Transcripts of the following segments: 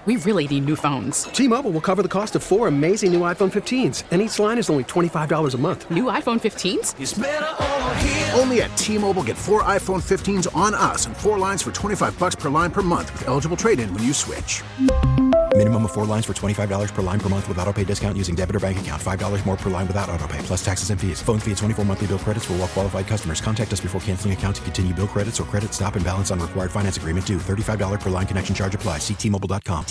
We really need new phones. T-Mobile will cover the cost of 4 amazing new iPhone 15s, and each line is only $25 a month. New iPhone 15s? It's better over here. Only at T-Mobile, get 4 iPhone 15s on us and 4 lines for $25 per line per month with eligible trade-in when you switch. Minimum of 4 lines for $25 per line per month with autopay discount using debit or bank account. $5 more per line without autopay, plus taxes and fees. Phone fee at 24 monthly bill credits for well-qualified customers. Contact us before canceling account to continue bill credits or credit stop and balance on required finance agreement due. $35 per line connection charge applies. See T-Mobile.com.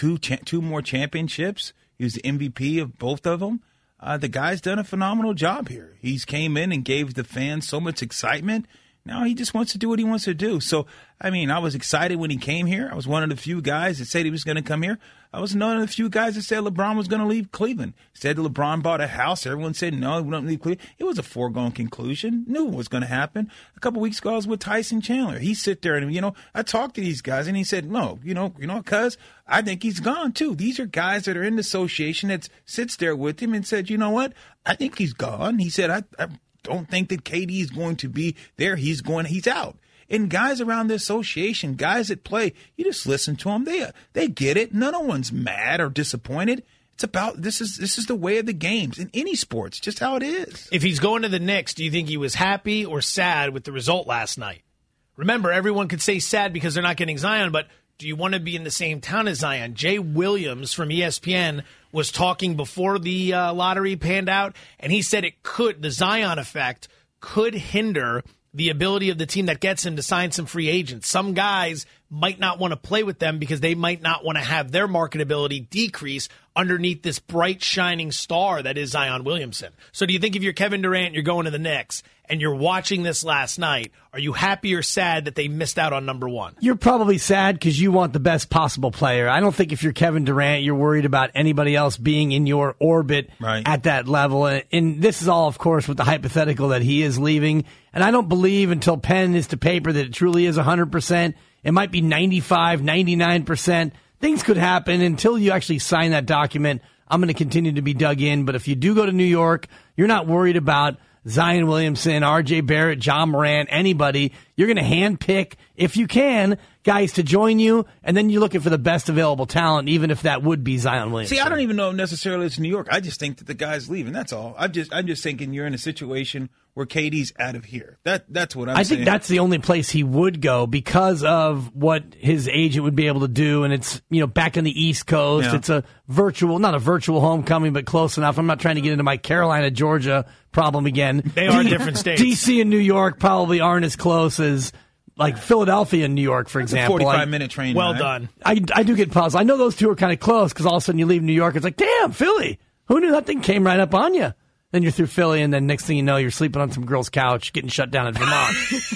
Two more championships. He was the MVP of both of them. The guy's done a phenomenal job here. He's came in and gave the fans so much excitement. Now he just wants to do what he wants to do. So, I mean, I was excited when he came here. I was one of the few guys that said he was going to come here. I was one of the few guys that said LeBron was going to leave Cleveland. Said LeBron bought a house. Everyone said, no, we don't leave Cleveland. It was a foregone conclusion. Knew what was going to happen. A couple weeks ago, I was with Tyson Chandler. He sit there and, I talked to these guys and he said, no, cuz I think he's gone too. These are guys that are in the association that sits there with him and said, you know what? I think he's gone. He said, I don't think that KD is going to be there. He's out. And guys around the association, guys that play, you just listen to them. They get it. None of one's mad or disappointed. It's about this is the way of the games in any sports, just how it is. If he's going to the Knicks, do you think he was happy or sad with the result last night? Remember, everyone could say sad because they're not getting Zion, but do you want to be in the same town as Zion? Jay Williams from ESPN was talking before the lottery panned out, and he said the Zion effect could hinder the ability of the team that gets him to sign some free agents. Some guys might not want to play with them because they might not want to have their marketability decrease underneath this bright, shining star that is Zion Williamson. So do you think if you're Kevin Durant, you're going to the Knicks, and you're watching this last night, are you happy or sad that they missed out on number one? You're probably sad because you want the best possible player. I don't think if you're Kevin Durant, you're worried about anybody else being in your orbit at that level. And this is all, of course, with the hypothetical that he is leaving. And I don't believe until pen is to paper that it truly is 100%. It might be 95, 99%. Things could happen until you actually sign that document. I'm going to continue to be dug in. But if you do go to New York, you're not worried about Zion Williamson, R.J. Barrett, John Morant, anybody. You're going to handpick, if you can, guys to join you, and then you're looking for the best available talent, even if that would be Zion Williamson. See, I don't even know if necessarily it's New York. I just think that the guy's leaving. That's all. I'm just thinking you're in a situation where KD's out of here. That's what I'm saying. I think that's the only place he would go because of what his agent would be able to do, and it's back on the East Coast. Yeah. It's not a virtual homecoming, but close enough. I'm not trying to get into my Carolina, Georgia problem again. They are different states. D.C. and New York probably aren't as close as like Philadelphia and New York, for example. A 45-minute train Well ride. done. I do get puzzled. I know those two are kind of close because all of a sudden you leave New York, it's like, damn, Philly. Who knew that thing came right up on you? Then you're through Philly, and then next thing you know, you're sleeping on some girl's couch, getting shut down in Vermont.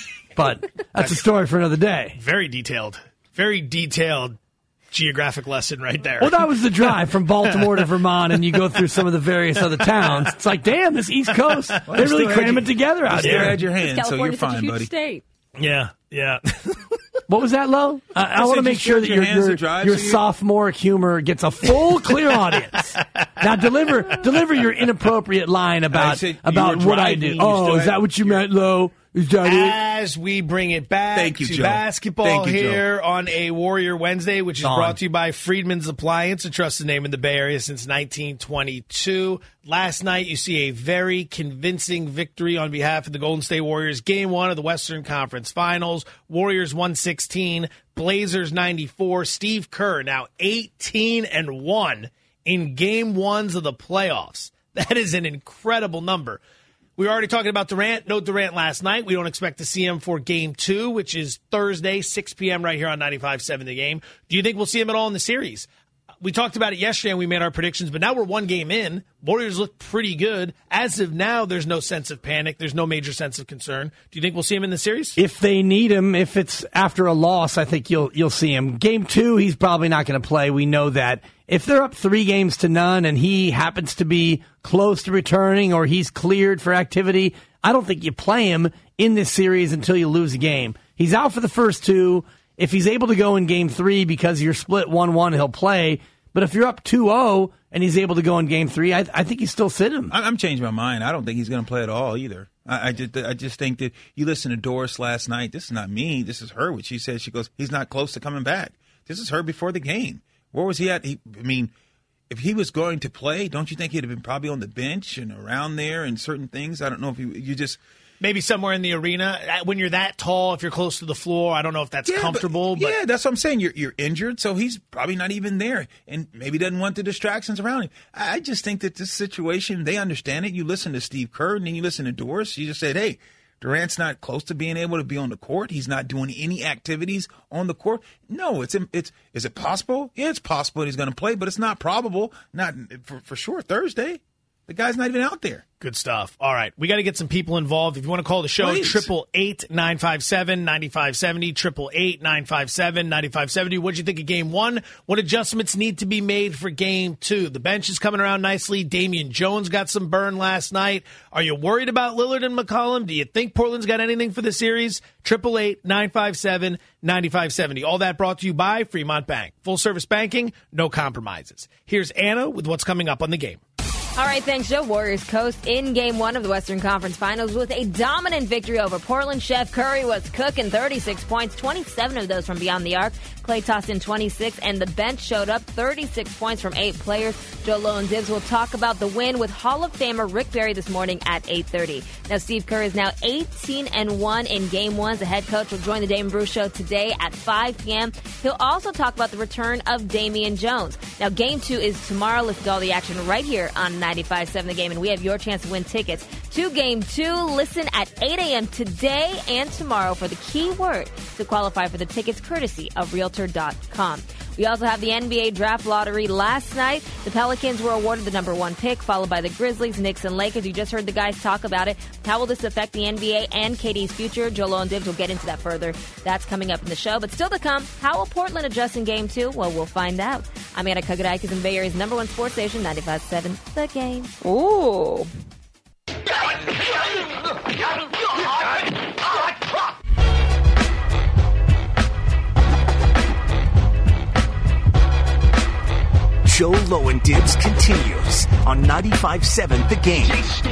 But that's a story for another day. Very detailed geographic lesson right there. Well, that was the drive from Baltimore to Vermont, and you go through some of the various other towns. It's like, damn, this East Coast, they really cram it together out there. here. You had your hand, so you're fine, such a huge buddy. State. Yeah. What was that, Lo? I want to make sure that your sophomoric humor gets a full, clear audience. Now, deliver your inappropriate line about what I do. Oh, is that what you meant, Lo? Is that it? As we bring it back to basketball here on a Warrior Wednesday, which is brought to you by Friedman's Appliance, a trusted name in the Bay Area since 1922. Last night, you see a very convincing victory on behalf of the Golden State Warriors. Game 1 of the Western Conference Finals. Warriors 116, Blazers 94. Steve Kerr now 18-1 in Game 1s of the playoffs. That is an incredible number. We were already talking about Durant. No Durant last night. We don't expect to see him for Game 2, which is Thursday, 6 p.m. right here on 95.7 The Game. Do you think we'll see him at all in the series? We talked about it yesterday and we made our predictions, but now we're one game in. Warriors look pretty good. As of now, there's no sense of panic. There's no major sense of concern. Do you think we'll see him in the series? If they need him, if it's after a loss, I think you'll see him. Game 2, he's probably not going to play. We know that. If they're up 3-0 and he happens to be close to returning or he's cleared for activity, I don't think you play him in this series until you lose a game. He's out for the first 2. If he's able to go in Game 3 because you're split 1-1, he'll play. But if you're up 2-0 and he's able to go in Game 3, I think you still sit him. I'm changing my mind. I don't think he's going to play at all either. I just think that you listened to Doris last night. This is not me. This is her. What she said. She goes, he's not close to coming back. This is her before the game. Where was he at? If he was going to play, don't you think he'd have been probably on the bench and around there and certain things? I don't know if you just... Maybe somewhere in the arena. When you're that tall, if you're close to the floor, I don't know if that's comfortable. But yeah, that's what I'm saying. You're injured, so he's probably not even there. And maybe doesn't want the distractions around him. I just think that this situation, they understand it. You listen to Steve Kerr, and then you listen to Doris. You just said, hey, Durant's not close to being able to be on the court. He's not doing any activities on the court. No, is it possible? Yeah, it's possible he's going to play, but it's not probable. Not for sure Thursday. The guy's not even out there. Good stuff. All right. We got to get some people involved. If you want to call the show, 888-957-9570, 888-957-9570. What'd you think of Game 1? What adjustments need to be made for Game 2? The bench is coming around nicely. Damian Jones got some burn last night. Are you worried about Lillard and McCollum? Do you think Portland's got anything for the series? 888-957-9570. All that brought to you by Fremont Bank. Full service banking, no compromises. Here's Anna with what's coming up on the game. All right, thanks, Joe. Warriors coast in Game 1 of the Western Conference Finals with a dominant victory over Portland. Chef Curry was cooking 36 points, 27 of those from beyond the arc. Klay tossed in 26, and the bench showed up 36 points from 8 players. Joe and Dibs will talk about the win with Hall of Famer Rick Barry this morning at 8:30. Now, Steve Kerr is now 18-1 in Game 1. The head coach will join the Damon Bruce Show today at 5 p.m. He'll also talk about the return of Damian Jones. Now, Game 2 is tomorrow. Let's get all the action right here on 95.7 The Game, and we have your chance to win tickets to Game 2. Listen at 8 a.m. today and tomorrow for the key word to qualify for the tickets courtesy of Realtor.com. We also have the NBA Draft Lottery last night. The Pelicans were awarded the number 1 pick, followed by the Grizzlies, Knicks, and Lakers. You just heard the guys talk about it. How will this affect the NBA and KD's future? Joel and Dibs will get into that further. That's coming up in the show. But still to come, how will Portland adjust in Game 2? Well, we'll find out. I'm Anna Kugadaikis in Bay Area's number 1 sports station, 95.7 The Game. Ooh. Joe Lowen Dibs continues on 95.7 The Game.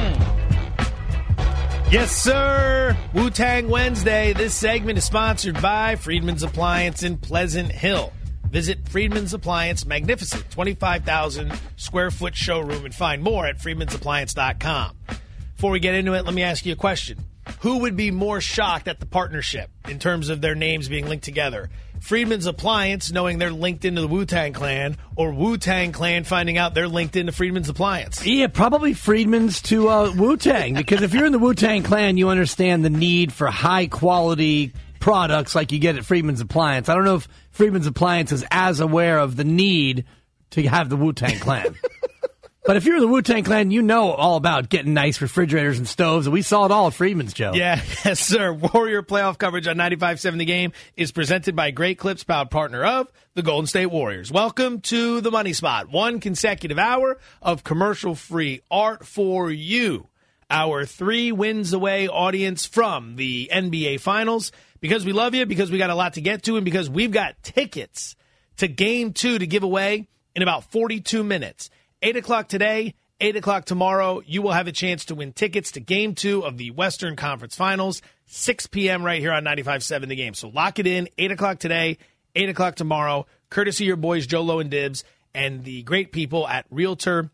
Yes, sir. Wu-Tang Wednesday. This segment is sponsored by Friedman's Appliance in Pleasant Hill. Visit Friedman's Appliance, magnificent 25,000 square foot showroom, and find more at friedmansappliance.com. Before we get into it, let me ask you a question. Who would be more shocked at the partnership in terms of their names being linked together? Friedman's Appliance knowing they're linked into the Wu-Tang Clan, or Wu-Tang Clan finding out they're linked into Friedman's Appliance? Yeah, probably Friedman's to Wu-Tang, because if you're in the Wu-Tang Clan, you understand the need for high-quality products like you get at Friedman's Appliance. I don't know if Friedman's Appliance is as aware of the need to have the Wu-Tang Clan. But if you're in the Wu-Tang Clan, you know all about getting nice refrigerators and stoves, and we saw it all at Friedman's, Joe. Yeah, yes, sir. Warrior playoff coverage on 95.7 The Game is presented by Great Clips, proud partner of the Golden State Warriors. Welcome to the Money Spot. 1 consecutive hour of commercial-free art for you, our 3 wins away audience from the NBA Finals. Because we love you, because we got a lot to get to, and because we've got tickets to Game 2 to give away in about 42 minutes. 8 o'clock today, 8 o'clock tomorrow, you will have a chance to win tickets to Game 2 of the Western Conference Finals, 6 p.m. right here on 95.7 The Game. So lock it in, 8 o'clock today, 8 o'clock tomorrow, courtesy of your boys Joe Lowen Dibs and the great people at Realtor.com.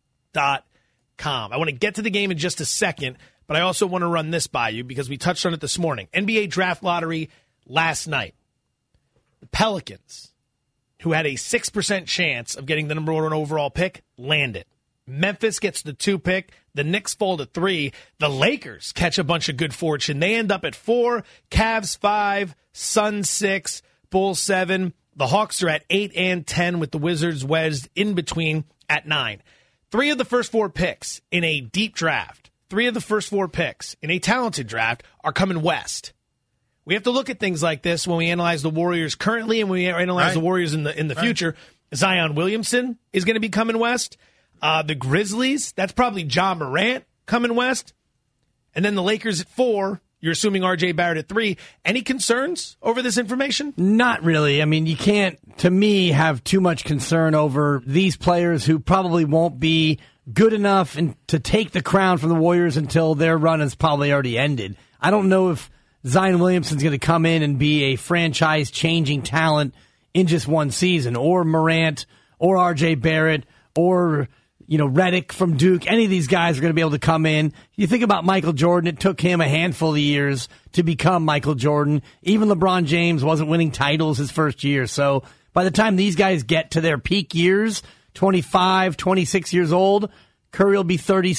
I want to get to the game in just a second, but I also want to run this by you because we touched on it this morning. NBA Draft Lottery last night. The Pelicans, who had a 6% chance of getting the number 1 overall pick, landed. Memphis gets the 2 pick. The Knicks fall to 3. The Lakers catch a bunch of good fortune. They end up at 4. Cavs 5. Suns 6. Bulls 7. The Hawks are at 8 and 10 with the Wizards wedged in between at 9. 3 of the first 4 picks in a deep draft, 3 of the first 4 picks in a talented draft are coming west. We have to look at things like this when we analyze the Warriors currently and when we analyze the Warriors in the future. Zion Williamson is going to be coming west. The Grizzlies, that's probably John Morant coming west. And then the Lakers at 4. You're assuming R.J. Barrett at 3. Any concerns over this information? Not really. I mean, you can't, to me, have too much concern over these players who probably won't be good enough to take the crown from the Warriors until their run has probably already ended. I don't know if Zion Williamson's going to come in and be a franchise-changing talent in just one season, or Morant, or R.J. Barrett, or Redick from Duke. Any of these guys are going to be able to come in. You think about Michael Jordan, it took him a handful of years to become Michael Jordan. Even LeBron James wasn't winning titles his first year. So by the time these guys get to their peak years, 25, 26 years old, Curry will be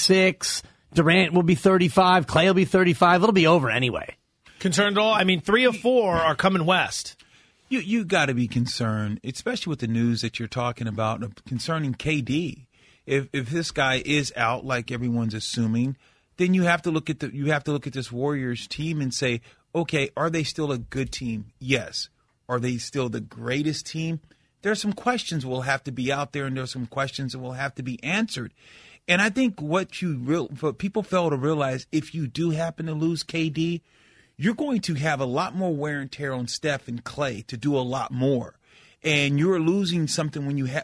36, Durant will be 35, Clay will be 35. It'll be over anyway. Concerned at all? I mean, 3 of 4 are coming west. You got to be concerned, especially with the news that you're talking about concerning KD. If this guy is out, like everyone's assuming, then you have to look at this Warriors team and say, okay, are they still a good team? Yes. Are they still the greatest team? There are some questions will have to be out there, and there are some questions that will have to be answered. And I think what people fail to realize, if you do happen to lose KD, you're going to have a lot more wear and tear on Steph and Clay to do a lot more. And you're losing something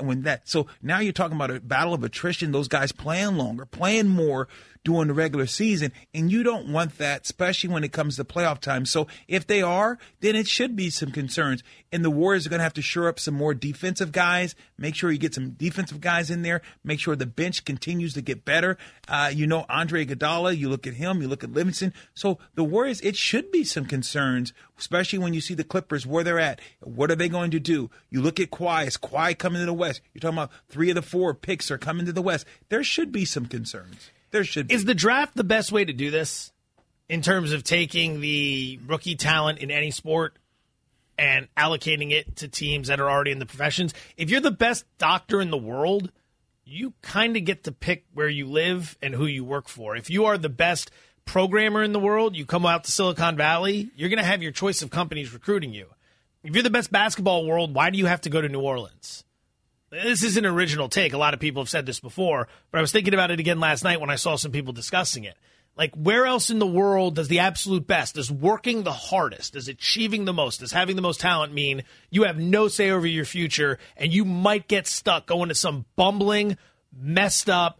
so now you're talking about a battle of attrition, those guys playing longer, playing more during the regular season, and you don't want that, especially when it comes to playoff time. So if they are, then it should be some concerns. And the Warriors are going to have to shore up some more defensive guys, make sure you get some defensive guys in there, make sure the bench continues to get better. Andre Iguodala, you look at him, you look at Livingston. So the Warriors, it should be some concerns, especially when you see the Clippers, where they're at. What are they going to do? You look at Kawhi. Is Kawhi coming to the West? You're talking about 3 of the 4 picks are coming to the West. There should be some concerns. There should be. Is the draft the best way to do this in terms of taking the rookie talent in any sport and allocating it to teams that are already in the professions? If you're the best doctor in the world, you kind of get to pick where you live and who you work for. If you are the best programmer in the world, you come out to Silicon Valley, you're going to have your choice of companies recruiting you. If you're the best basketball world, why do you have to go to New Orleans? This is an original take. A lot of people have said this before, but I was thinking about it again last night when I saw some people discussing it. Like, where else in the world does the absolute best, does working the hardest, does achieving the most, does having the most talent mean you have no say over your future and you might get stuck going to some bumbling, messed up,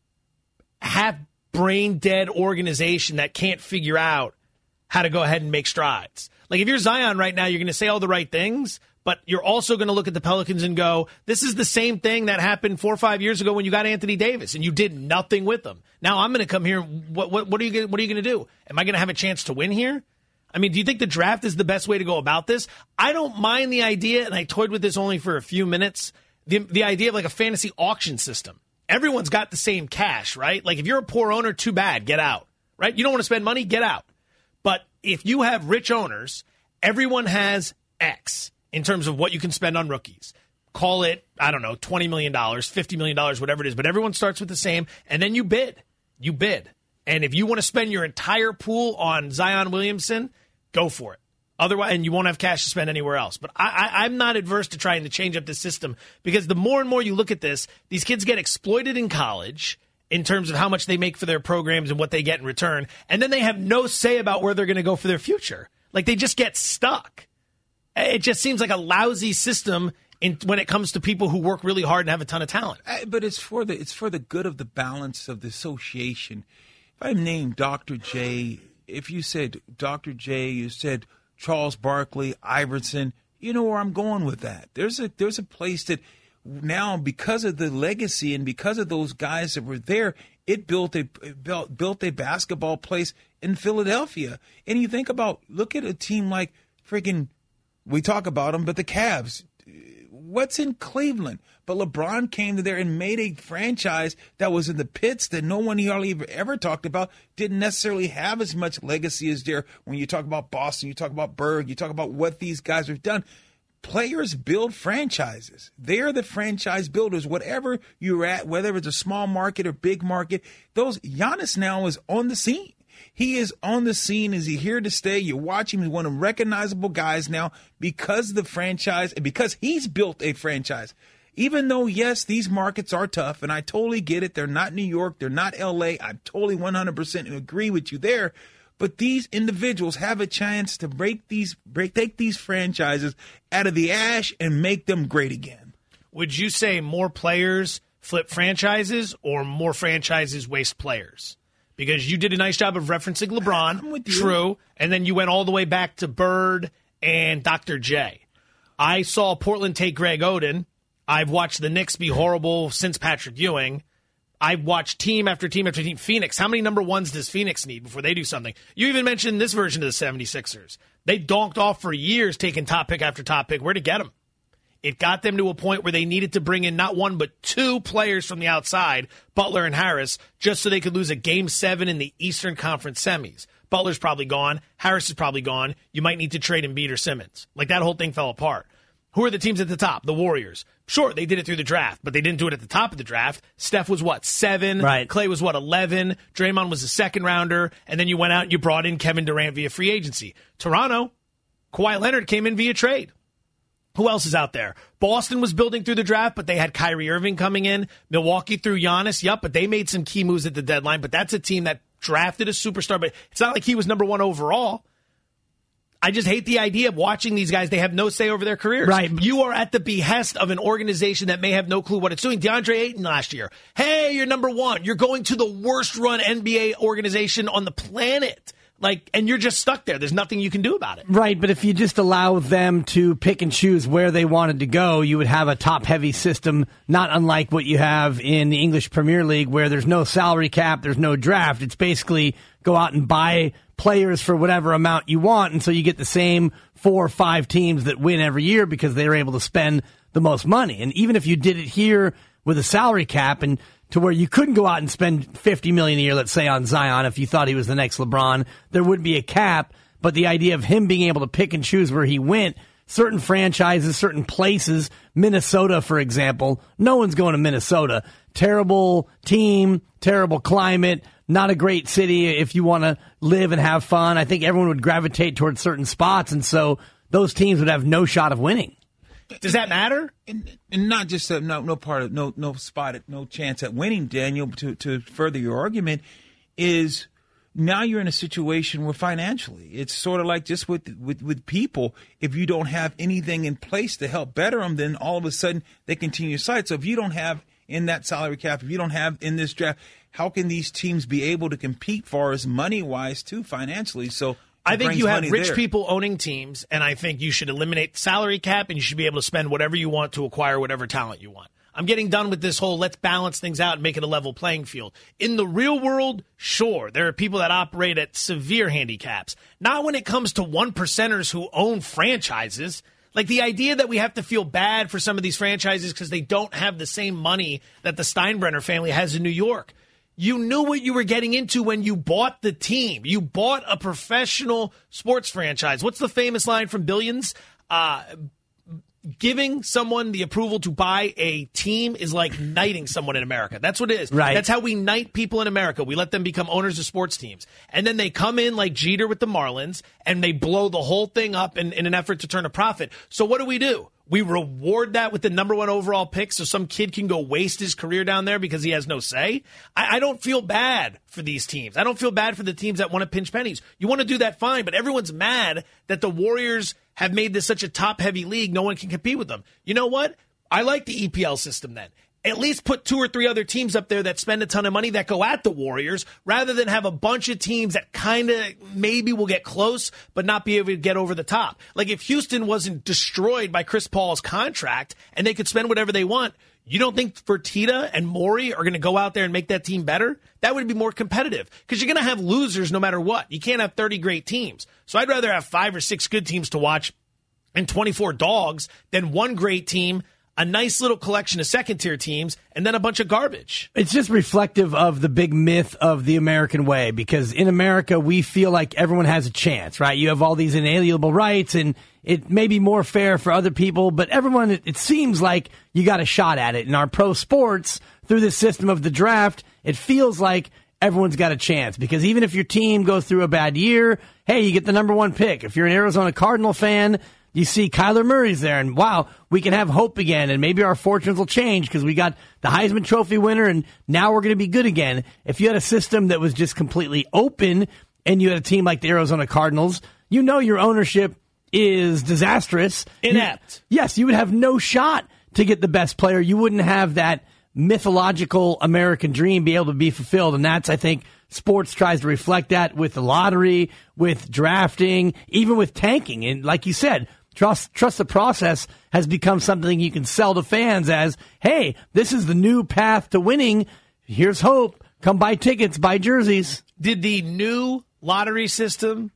half brain dead organization that can't figure out how to go ahead and make strides? Like, if you're Zion right now, you're going to say all the right things, but you're also going to look at the Pelicans and go, this is the same thing that happened 4 or 5 years ago when you got Anthony Davis and you did nothing with them. Now I'm going to come here. What are you going to do? Am I going to have a chance to win here? I mean, do you think the draft is the best way to go about this? I don't mind the idea, and I toyed with this only for a few minutes, the idea of like a fantasy auction system. Everyone's got the same cash, right? Like, if you're a poor owner, too bad, get out, right? You don't want to spend money, get out. But if you have rich owners, everyone has X in terms of what you can spend on rookies. Call it, I don't know, $20 million, $50 million, whatever it is. But everyone starts with the same, and then you bid. You bid. And if you want to spend your entire pool on Zion Williamson, go for it. Otherwise, and you won't have cash to spend anywhere else. But I'm not adverse to trying to change up the system, because the more and more you look at this, these kids get exploited in college in terms of how much they make for their programs and what they get in return. And then they have no say about where they're going to go for their future. Like, they just get stuck. It just seems like a lousy system when it comes to people who work really hard and have a ton of talent. But it's for the good of the balance of the association. If I named Dr. J, if you said Dr. J, you said Charles Barkley, Iverson, you know where I'm going with that. There's a place that now, because of the legacy and because of those guys that were there, it built a basketball place in Philadelphia. And you think about, look at a team like freaking, we talk about them, but the Cavs. What's in Cleveland? But LeBron came to there and made a franchise that was in the pits that no one hardly ever talked about, didn't necessarily have as much legacy as there. When you talk about Boston, you talk about Berg, you talk about what these guys have done. Players build franchises. They're the franchise builders. Whatever you're at, whether it's a small market or big market, Giannis now is on the scene. He is on the scene. Is he here to stay? You watch him. He's one of the recognizable guys now because of the franchise and because he's built a franchise. Even though, yes, these markets are tough, and I totally get it. They're not New York. They're not L.A. I totally 100% agree with you there. But these individuals have a chance to take these franchises out of the ash and make them great again. Would you say more players flip franchises or more franchises waste players? Because you did a nice job of referencing LeBron, I'm with you. True, and then you went all the way back to Bird and Dr. J. I saw Portland take Greg Oden. I've watched the Knicks be horrible since Patrick Ewing. I've watched team after team after team. Phoenix, how many number ones does Phoenix need before they do something? You even mentioned this version of the 76ers. They donked off for years taking top pick after top pick. Where'd it get them? It got them to a point where they needed to bring in not one but two players from the outside, Butler and Harris, just so they could lose a Game 7 in the Eastern Conference semis. Butler's probably gone. Harris is probably gone. You might need to trade Embiid or Simmons. Like, that whole thing fell apart. Who are the teams at the top? The Warriors. Sure, they did it through the draft, but they didn't do it at the top of the draft. Steph was, 7? Right. Clay was, 11? Draymond was a second-rounder, and then you went out and you brought in Kevin Durant via free agency. Toronto, Kawhi Leonard came in via trade. Who else is out there? Boston was building through the draft, but they had Kyrie Irving coming in. Milwaukee threw Giannis, but they made some key moves at the deadline, but that's a team that drafted a superstar, but it's not like he was number 1 overall. I just hate the idea of watching these guys. They have no say over their careers. Right. You are at the behest of an organization that may have no clue what it's doing. DeAndre Ayton last year. Hey, you're number 1. You're going to the worst run NBA organization on the planet. And you're just stuck there. There's nothing you can do about it. Right, but if you just allow them to pick and choose where they wanted to go, you would have a top-heavy system, not unlike what you have in the English Premier League, where there's no salary cap, there's no draft. It's basically go out and buy players for whatever amount you want, and so you get the same 4 or 5 teams that win every year because they're able to spend the most money. And even if you did it here with a salary cap and to where you couldn't go out and spend $50 million a year, let's say, on Zion if you thought he was the next LeBron, there would be a cap. But the idea of him being able to pick and choose where he went, certain franchises, certain places, Minnesota, for example, no one's going to Minnesota. Terrible team, terrible climate, not a great city if you want to live and have fun. I think everyone would gravitate towards certain spots, and so those teams would have no shot of winning. Does that matter? And not just no chance at winning, Daniel. To further your argument, is now you're in a situation where financially it's sort of like just with people. If you don't have anything in place to help better them, then all of a sudden they continue to side. So if you don't have in that salary cap, if you don't have in this draft, how can these teams be able to compete for as money wise too financially? So I think you have rich people owning teams, and I think you should eliminate salary cap, and you should be able to spend whatever you want to acquire whatever talent you want. I'm getting done with this whole let's balance things out and make it a level playing field. In the real world, sure, there are people that operate at severe handicaps. Not when it comes to 1%ers who own franchises. Like the idea that we have to feel bad for some of these franchises because they don't have the same money that the Steinbrenner family has in New York. You knew what you were getting into when you bought the team. You bought a professional sports franchise. What's the famous line from Billions? Giving someone the approval to buy a team is like knighting someone in America. That's what it is. Right. That's how we knight people in America. We let them become owners of sports teams. And then they come in like Jeter with the Marlins, and they blow the whole thing up in an effort to turn a profit. So what do? We reward that with the number 1 overall pick so some kid can go waste his career down there because he has no say. I don't feel bad for these teams. I don't feel bad for the teams that want to pinch pennies. You want to do that, fine, but everyone's mad that the Warriors have made this such a top-heavy league, no one can compete with them. You know what? I like the EPL system then. At least put 2 or 3 other teams up there that spend a ton of money that go at the Warriors rather than have a bunch of teams that kind of maybe will get close but not be able to get over the top. Like if Houston wasn't destroyed by Chris Paul's contract and they could spend whatever they want, you don't think Fertitta and Morey are going to go out there and make that team better? That would be more competitive because you're going to have losers no matter what. You can't have 30 great teams. So I'd rather have 5 or 6 good teams to watch and 24 dogs than one great team, a nice little collection of second-tier teams, and then a bunch of garbage. It's just reflective of the big myth of the American way, because in America, we feel like everyone has a chance, right? You have all these inalienable rights, and it may be more fair for other people, but everyone, it seems like you got a shot at it. In our pro sports, through the system of the draft, it feels like everyone's got a chance, because even if your team goes through a bad year, hey, you get the number 1 pick. If you're an Arizona Cardinal fan, you see Kyler Murray's there, and wow, we can have hope again, and maybe our fortunes will change because we got the Heisman Trophy winner, and now we're going to be good again. If you had a system that was just completely open, and you had a team like the Arizona Cardinals, you know your ownership is disastrous. Inept. Yes, you would have no shot to get the best player. You wouldn't have that mythological American dream be able to be fulfilled, and that's, I think, sports tries to reflect that with the lottery, with drafting, even with tanking. And like you said, Trust the process has become something you can sell to fans as, hey, this is the new path to winning. Here's hope. Come buy tickets, buy jerseys. Did the new lottery system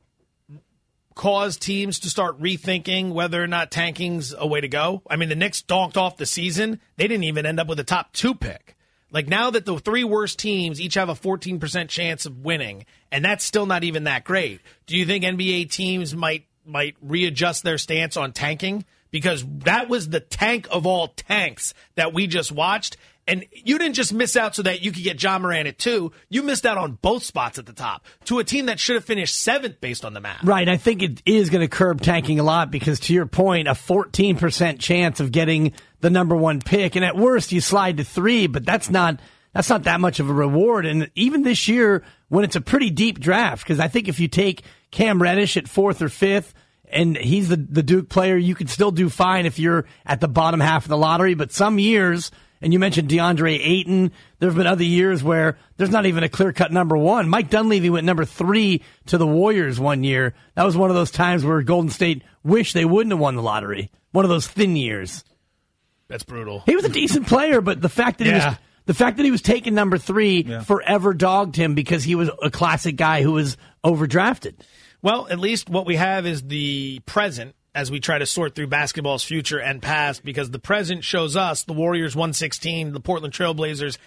cause teams to start rethinking whether or not tanking's a way to go? I mean, the Knicks donked off the season. They didn't even end up with a top 2 pick. Like, now that the 3 worst teams each have a 14% chance of winning, and that's still not even that great, do you think NBA teams might readjust their stance on tanking? Because that was the tank of all tanks that we just watched. And you didn't just miss out so that you could get Ja Morant at 2. You missed out on both spots at the top to a team that should have finished 7th based on the math. Right. I think it is going to curb tanking a lot because, to your point, a 14% chance of getting the number 1 pick. And at worst, you slide to 3, but that's not that much of a reward. And even this year, when it's a pretty deep draft, because I think if you take Cam Reddish at 4th or 5th, and he's the Duke player, you can still do fine if you're at the bottom half of the lottery. But some years, and you mentioned DeAndre Ayton, there have been other years where there's not even a clear-cut number 1. Mike Dunleavy went number 3 to the Warriors one year. That was one of those times where Golden State wished they wouldn't have won the lottery. One of those thin years. That's brutal. He was a decent player, but the fact that he was taken number 3 forever dogged him because he was a classic guy who was overdrafted. Well, at least what we have is the present as we try to sort through basketball's future and past, because the present shows us the Warriors 116, the Portland Trailblazers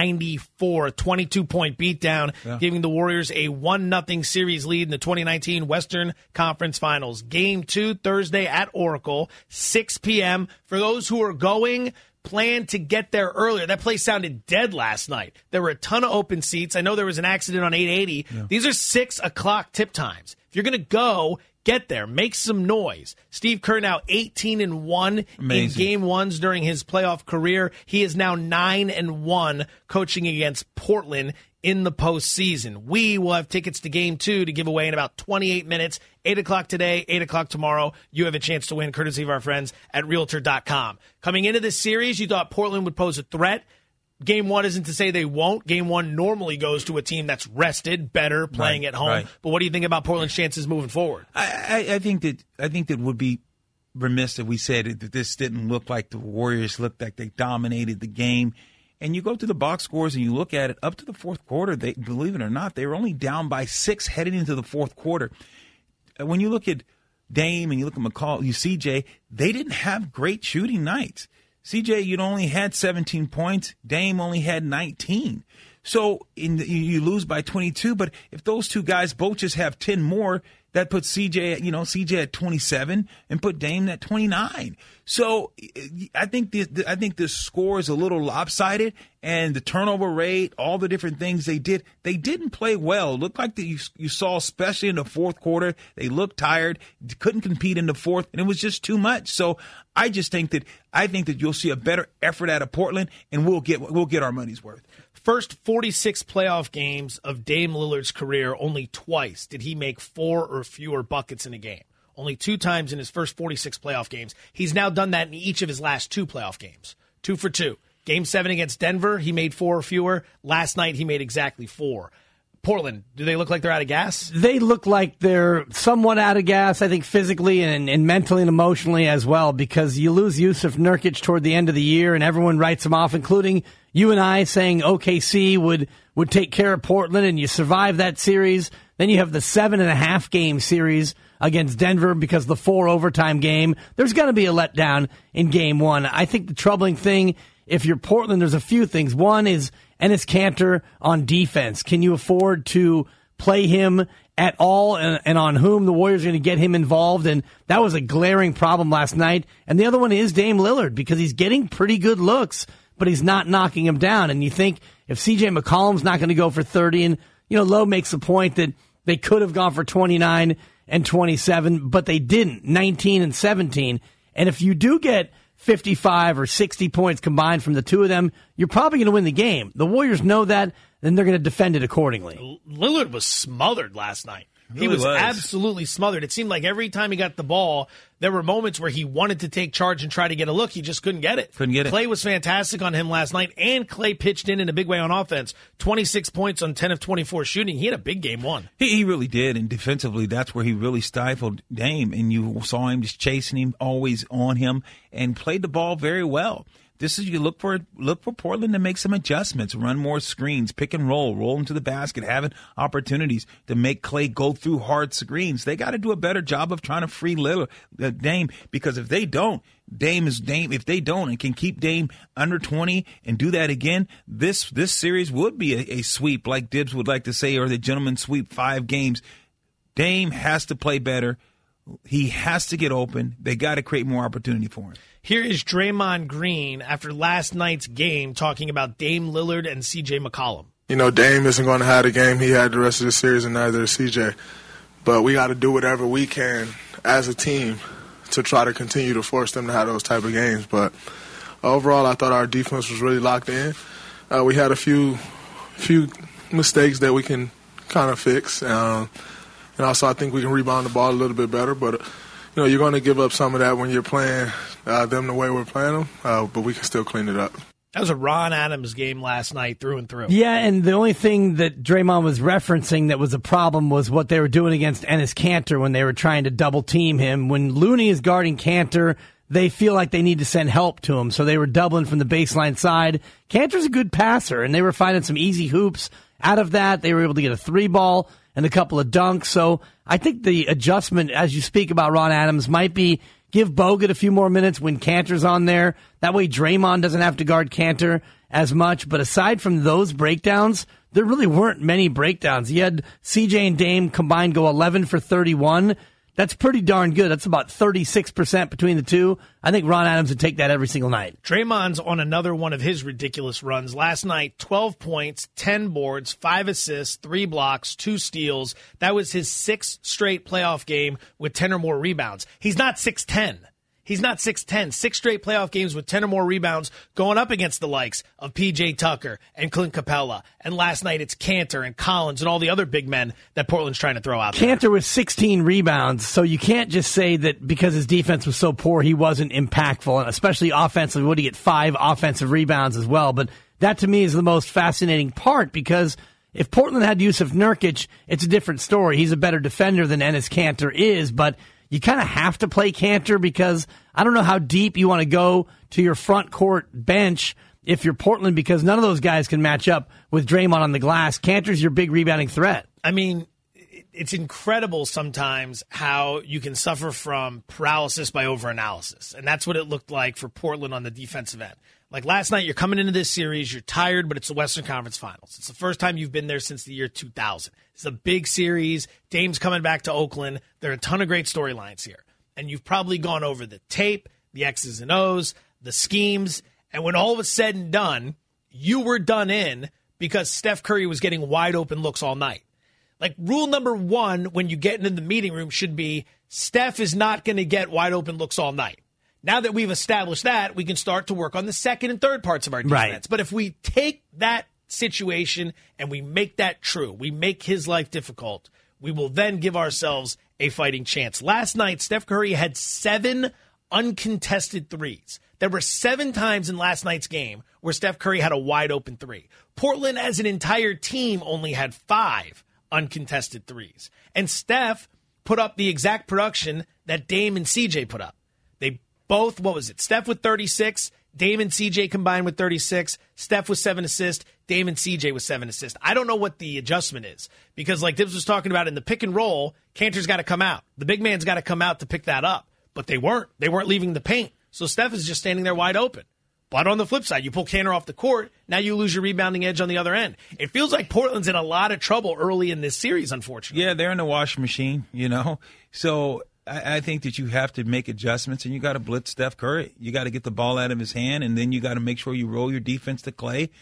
94, 22-point beatdown, giving the Warriors a 1-0 series lead in the 2019 Western Conference Finals. Game 2 Thursday at Oracle, 6 p.m. For those who are going, plan to get there earlier. That place sounded dead last night. There were a ton of open seats. I know there was an accident on 880. Yeah. These are 6 o'clock tip times. If you're going to go, get there. Make some noise. Steve Kerr now 18-1 in game ones during his playoff career. He is now 9-1 coaching against Portland in the postseason. We will have tickets to game 2 to give away in about 28 minutes. 8 o'clock today, 8 o'clock tomorrow. You have a chance to win, courtesy of our friends at Realtor.com. Coming into this series, you thought Portland would pose a threat. Game 1 isn't to say they won't. Game 1 normally goes to a team that's rested, better, playing at home. Right. But what do you think about Portland's chances moving forward? I think that would be remiss if we said that this didn't look like the Warriors looked like they dominated the game. And you go to the box scores and you look at it, up to the fourth quarter, they, believe it or not, they were only down by 6 heading into the fourth quarter. When you look at Dame and you look at McCall, CJ, they didn't have great shooting nights. CJ, you only had 17 points. Dame only had 19. So you lose by 22. But if those two guys both just have 10 more, that puts CJ at 27 and put Dame at 29. So I think this score is a little lopsided, and the turnover rate, all the different things they didn't play well. It looked like you saw, especially in the fourth quarter, they looked tired, couldn't compete in the fourth, and it was just too much. So I think that you'll see a better effort out of Portland, and we'll get our money's worth. First 46 playoff games of Dame Lillard's career, only twice did he make 4 or fewer buckets in a game. Only 2 times in his first 46 playoff games. He's now done that in each of his last 2 playoff games. 2 for 2. Game 7 against Denver, he made 4 or fewer. Last night, he made exactly 4. Portland, do they look like they're out of gas? They look like they're somewhat out of gas, I think, physically and mentally and emotionally as well, because you lose Jusuf Nurkic toward the end of the year, and everyone writes him off, including you and I, saying OKC would take care of Portland, and you survive that series. Then you have the 7.5 game series against Denver because the 4 overtime game. There's going to be a letdown in game 1. I think the troubling thing, if you're Portland, there's a few things. One is Enes Kanter on defense. Can you afford to play him at all, and on whom the Warriors are going to get him involved? And that was a glaring problem last night. And the other one is Dame Lillard, because he's getting pretty good looks, but he's not knocking him down. And you think if C.J. McCollum's not going to go for 30, and Lowe makes the point that they could have gone for 29 and 27, but they didn't, 19 and 17. And if you do get 55 or 60 points combined from the two of them, you're probably going to win the game. The Warriors know that, and they're going to defend it accordingly. Lillard was smothered last night. He was absolutely smothered. It seemed like every time he got the ball, there were moments where he wanted to take charge and try to get a look. He just couldn't get it. Klay was fantastic on him last night, and Klay pitched in a big way on offense. 26 points on 10 of 24 shooting. He had a big game one. He really did, and defensively, that's where he really stifled Dame, and you saw him just chasing him, always on him, and played the ball very well. This is you look for Portland to make some adjustments, run more screens, pick and roll into the basket, having opportunities to make Klay go through hard screens. They got to do a better job of trying to free Dame, because if they don't, Dame is Dame. If they don't and can keep Dame under 20 and do that again, this series would be a sweep, like Dibs would like to say, or the gentleman sweep 5 games. Dame has to play better. He has to get open. They got to create more opportunity for him. Here is Draymond Green after last night's game talking about Dame Lillard and C.J. McCollum. You know, Dame isn't going to have the game he had the rest of the series, and neither is C.J. But we got to do whatever we can as a team to try to continue to force them to have those type of games. But overall, I thought our defense was really locked in. We had a few mistakes that we can kind of fix. And also, I think we can rebound the ball a little bit better. But you know, you're going to give up some of that when you're playing them the way we're playing them, but we can still clean it up. That was a Ron Adams game last night through and through. Yeah, and the only thing that Draymond was referencing that was a problem was what they were doing against Enes Kanter when they were trying to double-team him. When Looney is guarding Kanter, they feel like they need to send help to him, so they were doubling from the baseline side. Kanter's a good passer, and they were finding some easy hoops out of that. They were able to get a 3-ball and a couple of dunks. So I think the adjustment, as you speak about Ron Adams, might be give Bogut a few more minutes when Kanter's on there. That way Draymond doesn't have to guard Kanter as much. But aside from those breakdowns, there really weren't many breakdowns. You had CJ and Dame combined go 11 for 31. That's pretty darn good. That's about 36% between the two. I think Ron Adams would take that every single night. Draymond's on another one of his ridiculous runs. Last night, 12 points, 10 boards, 5 assists, 3 blocks, 2 steals. That was his 6th straight playoff game with 10 or more rebounds. He's not 6'10". He's not 6'10". 6 straight playoff games with 10 or more rebounds going up against the likes of P.J. Tucker and Clint Capella. And last night it's Kanter and Collins and all the other big men that Portland's trying to throw out there. Kanter with 16 rebounds, so you can't just say that because his defense was so poor he wasn't impactful, and especially offensively. Would he get 5 offensive rebounds as well? But that to me is the most fascinating part, because if Portland had Yusuf Nurkic, it's a different story. He's a better defender than Enes Kanter is, but you kind of have to play Kanter because I don't know how deep you want to go to your front court bench if you're Portland, because none of those guys can match up with Draymond on the glass. Kanter's your big rebounding threat. I mean, it's incredible sometimes how you can suffer from paralysis by overanalysis, and that's what it looked like for Portland on the defensive end. Like last night, you're coming into this series, you're tired, but it's the Western Conference Finals. It's the first time you've been there since the year 2000. It's a big series. Dame's coming back to Oakland. There are a ton of great storylines here. And you've probably gone over the tape, the X's and O's, the schemes, and when all was said and done, you were done in because Steph Curry was getting wide open looks all night. Like rule number 1 when you get into the meeting room should be Steph is not going to get wide open looks all night. Now that we've established that, we can start to work on the second and third parts of our defense. Right. But if we take that situation and we make that true, we make his life difficult, we will then give ourselves a fighting chance. Last night, Steph Curry had 7 uncontested threes. There were 7 times in last night's game where Steph Curry had a wide open 3. Portland as an entire team only had 5 uncontested threes. And Steph put up the exact production that Dame and CJ put up. They both, what was it? Steph with 36, Dame and CJ combined with 36. Steph with 7 assists, Dame and CJ with 7 assists. I don't know what the adjustment is because like Dibs was talking about in the pick and roll, Kanter's got to come out. The big man's got to come out to pick that up. But they weren't. They weren't leaving the paint. So Steph is just standing there wide open. But on the flip side, you pull Kanter off the court, now you lose your rebounding edge on the other end. It feels like Portland's in a lot of trouble early in this series, unfortunately. Yeah, they're in the washing machine, you know. So I think that you have to make adjustments, and you got to blitz Steph Curry. You got to get the ball out of his hand, and then you got to make sure you roll your defense to Klay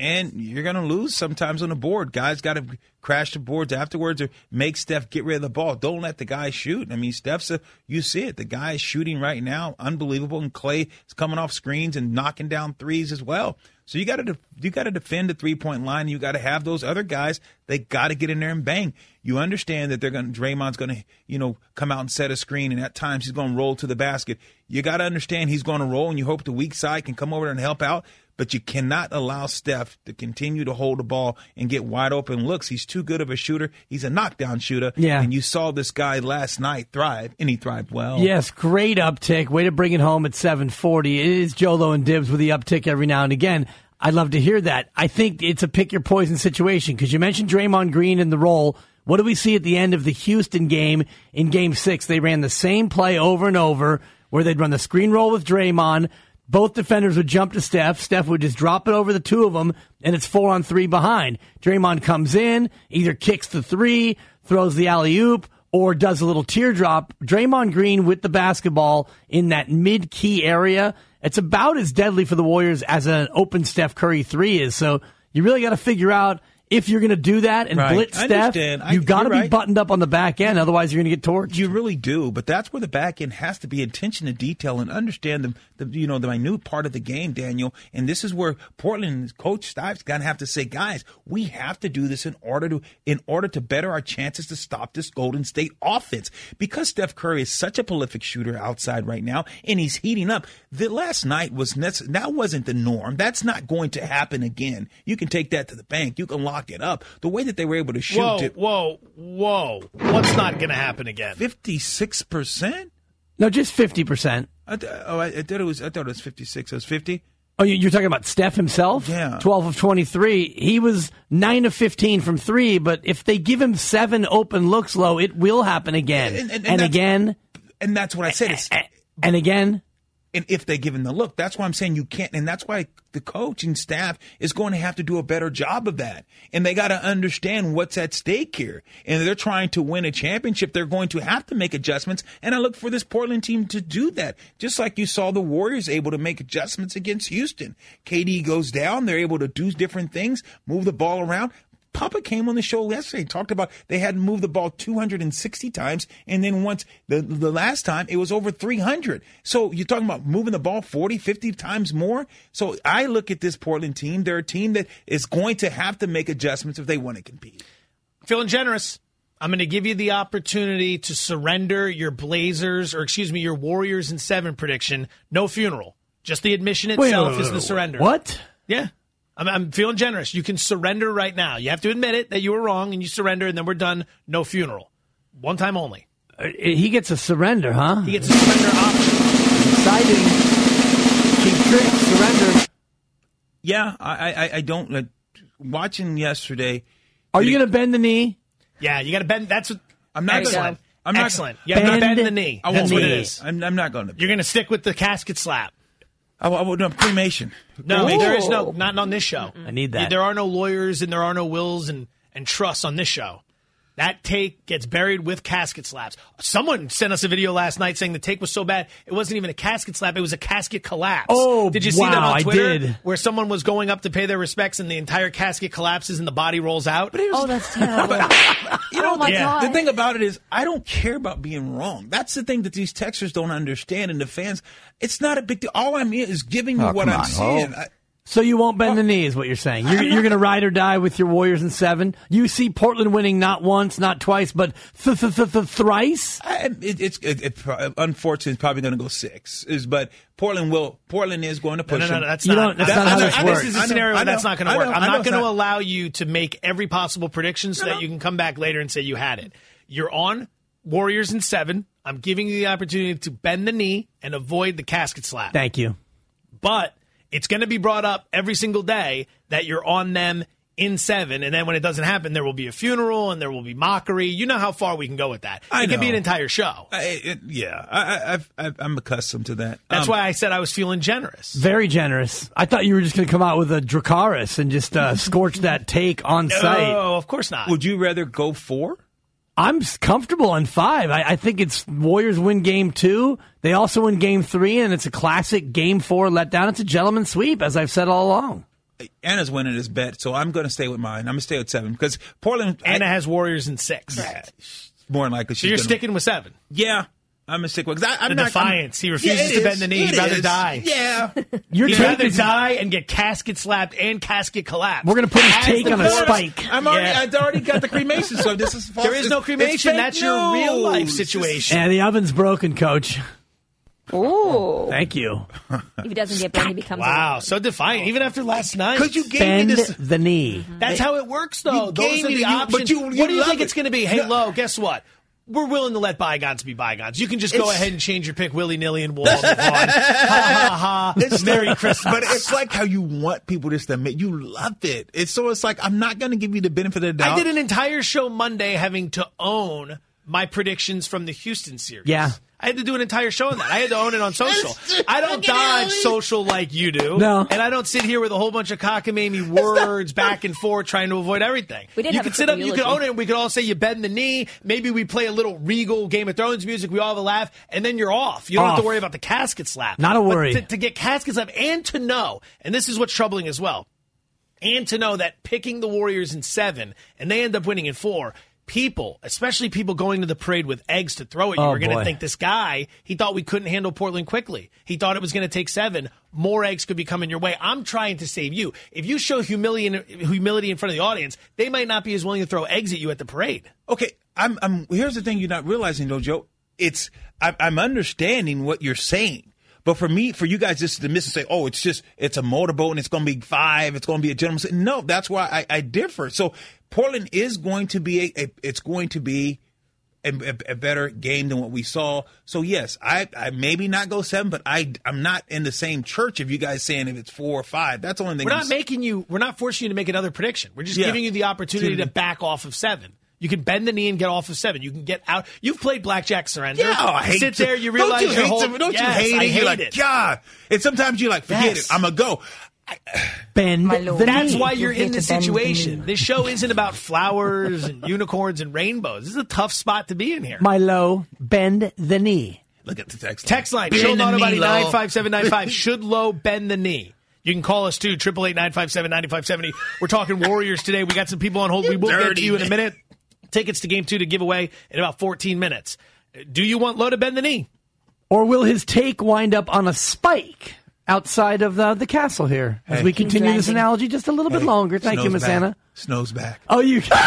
And you're going to lose sometimes on the board. Guys got to crash the boards afterwards or make Steph get rid of the ball. Don't let the guy shoot. I mean, you see it. The guy is shooting right now, unbelievable. And Clay is coming off screens and knocking down threes as well. So you got to defend the 3-point line. You got to have those other guys. They got to get in there and bang. You understand that Draymond's going to, come out and set a screen, and at times he's going to roll to the basket. You got to understand he's going to roll, and you hope the weak side can come over and help out. But you cannot allow Steph to continue to hold the ball and get wide open looks. He's too good of a shooter. He's a knockdown shooter. Yeah. And you saw this guy last night thrive, and he thrived well. Yes, great uptick. Way to bring it home at 740. It is Jolo and Dibs with the uptick every now and again. I'd love to hear that. I think it's a pick your poison situation because you mentioned Draymond Green in the role. What do we see at the end of the Houston game in Game 6? They ran the same play over and over where they'd run the screen roll with Draymond. Both defenders would jump to Steph. Steph would just drop it over the two of them, and it's 4-on-3 behind. Draymond comes in, either kicks the three, throws the alley-oop, or does a little teardrop. Draymond Green with the basketball in that mid-key area, it's about as deadly for the Warriors as an open Steph Curry three is. So you really got to figure out if you're going to do that and blitz Steph, you got to be buttoned up on the back end. Otherwise, you're going to get torched. You really do. But that's where the back end has to be attention to detail and understand the minute part of the game, Daniel. And this is where Portland coach Stives going to have to say, guys, we have to do this in order to better our chances to stop this Golden State offense. Because Steph Curry is such a prolific shooter outside right now, and he's heating up. The last night that wasn't the norm. That's not going to happen again. You can take that to the bank. You can lock it up. The way that they were able to shoot. Whoa. What's not going to happen again? 56%? No, just 50%. I thought it was 56. It was 50? Oh, you're talking about Steph himself? Yeah. 12 of 23. He was 9 of 15 from 3, but if they give him 7 open looks low, it will happen again. And again. And that's what I said. And again. And if they give him the look, that's why I'm saying you can't. And that's why the coaching staff is going to have to do a better job of that. And they got to understand what's at stake here. And they're trying to win a championship. They're going to have to make adjustments. And I look for this Portland team to do that. Just like you saw the Warriors able to make adjustments against Houston. KD goes down. They're able to do different things, move the ball around. Papa came on the show yesterday, talked about they had moved the ball 260 times, and then once the last time it was over 300. So you're talking about moving the ball 40, 50 times more. So I look at this Portland team. They're a team that is going to have to make adjustments if they want to compete. Feeling generous. I'm going to give you the opportunity to surrender your your Warriors in 7 prediction. No funeral. Just the admission itself is the surrender. What? Yeah. I'm feeling generous. You can surrender right now. You have to admit it that you were wrong, and you surrender, and then we're done. No funeral. One time only. He gets a surrender, huh? He gets a surrender option. Exciting. Keep trick, surrender. Yeah, I don't. Watching yesterday. Are you going to bend the knee? Yeah, you got to bend. That's what. I'm not. Excellent. I'm not. Excellent. You have to bend the knee. That's what it is. I'm not going to. You're going to stick with the casket slap. I will do cremation. No, there is not on this show. I need that. There are no lawyers and there are no wills and trusts on this show. That take gets buried with casket slaps. Someone sent us a video last night saying the take was so bad, it wasn't even a casket slap, it was a casket collapse. Oh, did you see that on Twitter? I did. Where someone was going up to pay their respects and the entire casket collapses and the body rolls out? That's terrible. Oh, my God. The thing about it is, I don't care about being wrong. That's the thing that these texters don't understand, and the fans, it's not a big deal. All I'm here is giving you what I'm seeing. So you won't bend the knee is what you're saying. You're going to ride or die with your Warriors in 7. You see Portland winning not once, not twice, but thrice? Unfortunately, it's probably going to go 6. But Portland is going to push them. No, that's not how this works. This is a scenario where that's not going to work. I'm not going to allow you to make every possible prediction so that you can come back later and say you had it. You're on Warriors in 7. I'm giving you the opportunity to bend the knee and avoid the casket slap. Thank you. But it's going to be brought up every single day that you're on them in 7, and then when it doesn't happen, there will be a funeral and there will be mockery. You know how far we can go with that. It can be an entire show. I'm accustomed to that. That's why I said I was feeling generous. Very generous. I thought you were just going to come out with a Dracarys and just scorch that take on site. No, of course not. Would you rather go 4? I'm comfortable on 5. I think it's Warriors win Game 2. They also win Game 3, and it's a classic Game 4 letdown. It's a gentleman's sweep, as I've said all along. Anna's winning this bet, so I'm going to stay with mine. I'm going to stay with 7 because Portland. Anna has Warriors in 6. Yeah, more than likely. So you're sticking with 7. Yeah. I'm going to stick with it. I'm not defiance. He refuses to bend the knee. He'd rather die. Yeah. He'd rather die and get casket slapped and casket collapsed. We're going to put his take on a spike. I've already got the cremation, so this is false. There is no cremation. That's your real life situation. And the oven's broken, Coach. Ooh. Thank you. If he doesn't get burned, he becomes so defiant. Even after last night. Because you gave Bend me this. the knee. That's how it works, though. Those are the options. What do you think it's going to be? Hey, Lo, guess what? We're willing to let bygones be bygones. You can just go ahead and change your pick willy-nilly and we'll all move on. Ha, ha, ha. Merry Christmas. But it's like how you want people just to admit you love it. It's like, I'm not going to give you the benefit of the doubt. I did an entire show Monday having to own my predictions from the Houston series. Yeah. I had to do an entire show on that. I had to own it on social. I don't dodge social like you do. No. And I don't sit here with a whole bunch of cockamamie words back and forth trying to avoid everything. We did you have could a sit up, eulogy. you could own it, and we could all say you bend the knee. Maybe we play a little Regal Game of Thrones music. We all have a laugh, and then you're off. You don't have to worry about the casket slap. Not a worry. But to get casket slap and to know, and this is what's troubling as well, and to know that picking the Warriors in 7, and they end up winning in 4, people, especially people going to the parade with eggs to throw at you, are going to think this guy, he thought we couldn't handle Portland quickly. He thought it was going to take 7. More eggs could be coming your way. I'm trying to save you. If you show humility in front of the audience, they might not be as willing to throw eggs at you at the parade. Okay, here's the thing you're not realizing, though, Joe. I'm understanding what you're saying. But for you guys just to miss and say, oh, it's a motorboat and it's going to be 5, it's going to be a gentleman's. No, that's why I differ. So Portland is going to be a better game than what we saw. So yes, I maybe not go 7, but I'm not in the same church of you guys saying if it's 4 or 5. That's the only thing. We're not forcing you to make another prediction. We're just giving you the opportunity to back off of 7. You can bend the knee and get off of 7. You can get out. You've played blackjack surrender. Yeah, I hate sit there, you realize don't you hate it? You're like, it. God. And sometimes you're like, forget it. I'm going to go. Bend the knee. That's why you're in this situation. This show isn't about flowers and unicorns and rainbows. This is a tough spot to be in here. Milo, bend the knee. Look at the text line. Text line. Show Autobody 95795. Should Low bend the knee? You can call us too, 888-957-9570. We're talking Warriors today. We got some people on hold. We will get to you in a minute. Tickets to Game 2 to give away in about 14 minutes. Do you want Low to bend the knee? Or will his take wind up on a spike outside of the castle here as we continue this analogy just a little bit longer? Thank you, Miss Anna. Snow's back. Oh, you. He's so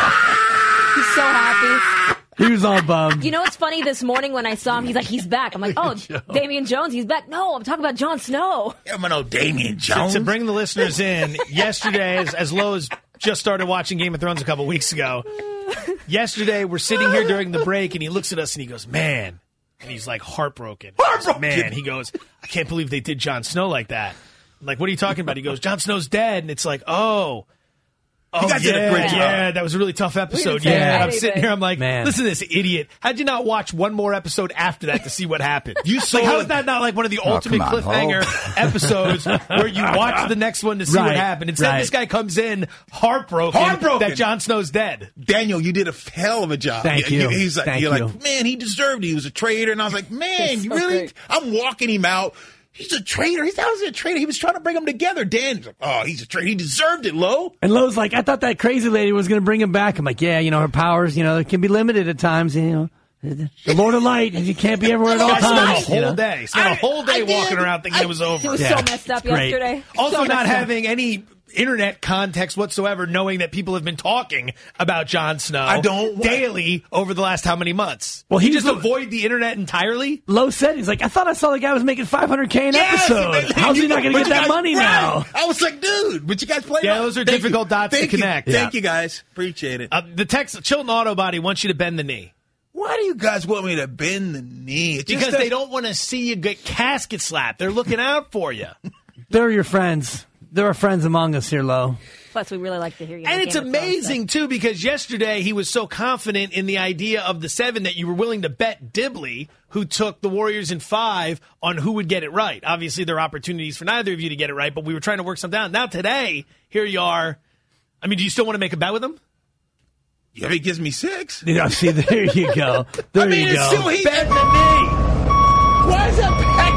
happy. He was all bummed. You know what's funny? This morning when I saw him, he's like, he's back. I'm like, oh, Damian Jones, he's back. No, I'm talking about Jon Snow. I'm no Damian Jones. To bring the listeners in, yesterday, as Low as just started watching Game of Thrones a couple weeks ago, yesterday we're sitting here during the break, and he looks at us and he goes, man. And he's like heartbroken. Man, he goes, I can't believe they did Jon Snow like that. I'm like, what are you talking about? He goes, Jon Snow's dead. And it's like, oh, you guys did a great job. Yeah, that was a really tough episode. Yeah. I'm sitting here, I'm like, man. Listen to this idiot. How'd you not watch one more episode after that to see what happened? How is that not like one of the ultimate cliffhanger episodes where you watch the next one to see what happened? Instead, this guy comes in heartbroken that Jon Snow's dead. Daniel, you did a hell of a job. Thank you. He's like, Thank you're you. like, man, he deserved it. He was a traitor. And I was like, man, you so really? great. I'm walking him out. He's a traitor. How is he a traitor? He was trying to bring them together. Dan's like, oh, he's a traitor. He deserved it, Low. And Lowe's like, I thought that crazy lady was going to bring him back. I'm like, yeah, her powers, can be limited at times. The Lord of Light, you can't be everywhere at all times. Spent a whole day walking around thinking it was over. He was so messed up yesterday. Also not having any internet context whatsoever, knowing that people have been talking about Jon Snow daily over the last how many months. Well, he just avoid the internet entirely. Lowe said, he's like, I thought I saw the guy was making $500K an episode. How's he not going to get that money now? I was like, dude, but you guys play. Yeah, those are difficult dots to connect. Thank you, guys. Appreciate it. The text, Chilton Auto Body wants you to bend the knee. Why do you guys want me to bend the knee? Because they don't want to see you get casket slapped. They're looking out for you. They're your friends. There are friends among us here, Lo. Plus, we really like to hear you. And it's amazing, too, because yesterday he was so confident in the idea of the 7 that you were willing to bet Dibley, who took the Warriors in 5, on who would get it right. Obviously, there are opportunities for neither of you to get it right, but we were trying to work something out. Now, today, here you are. I mean, do you still want to make a bet with him? Yeah, he gives me 6. See, there you go. There you go. It's still bend the knee. Why is that packing up?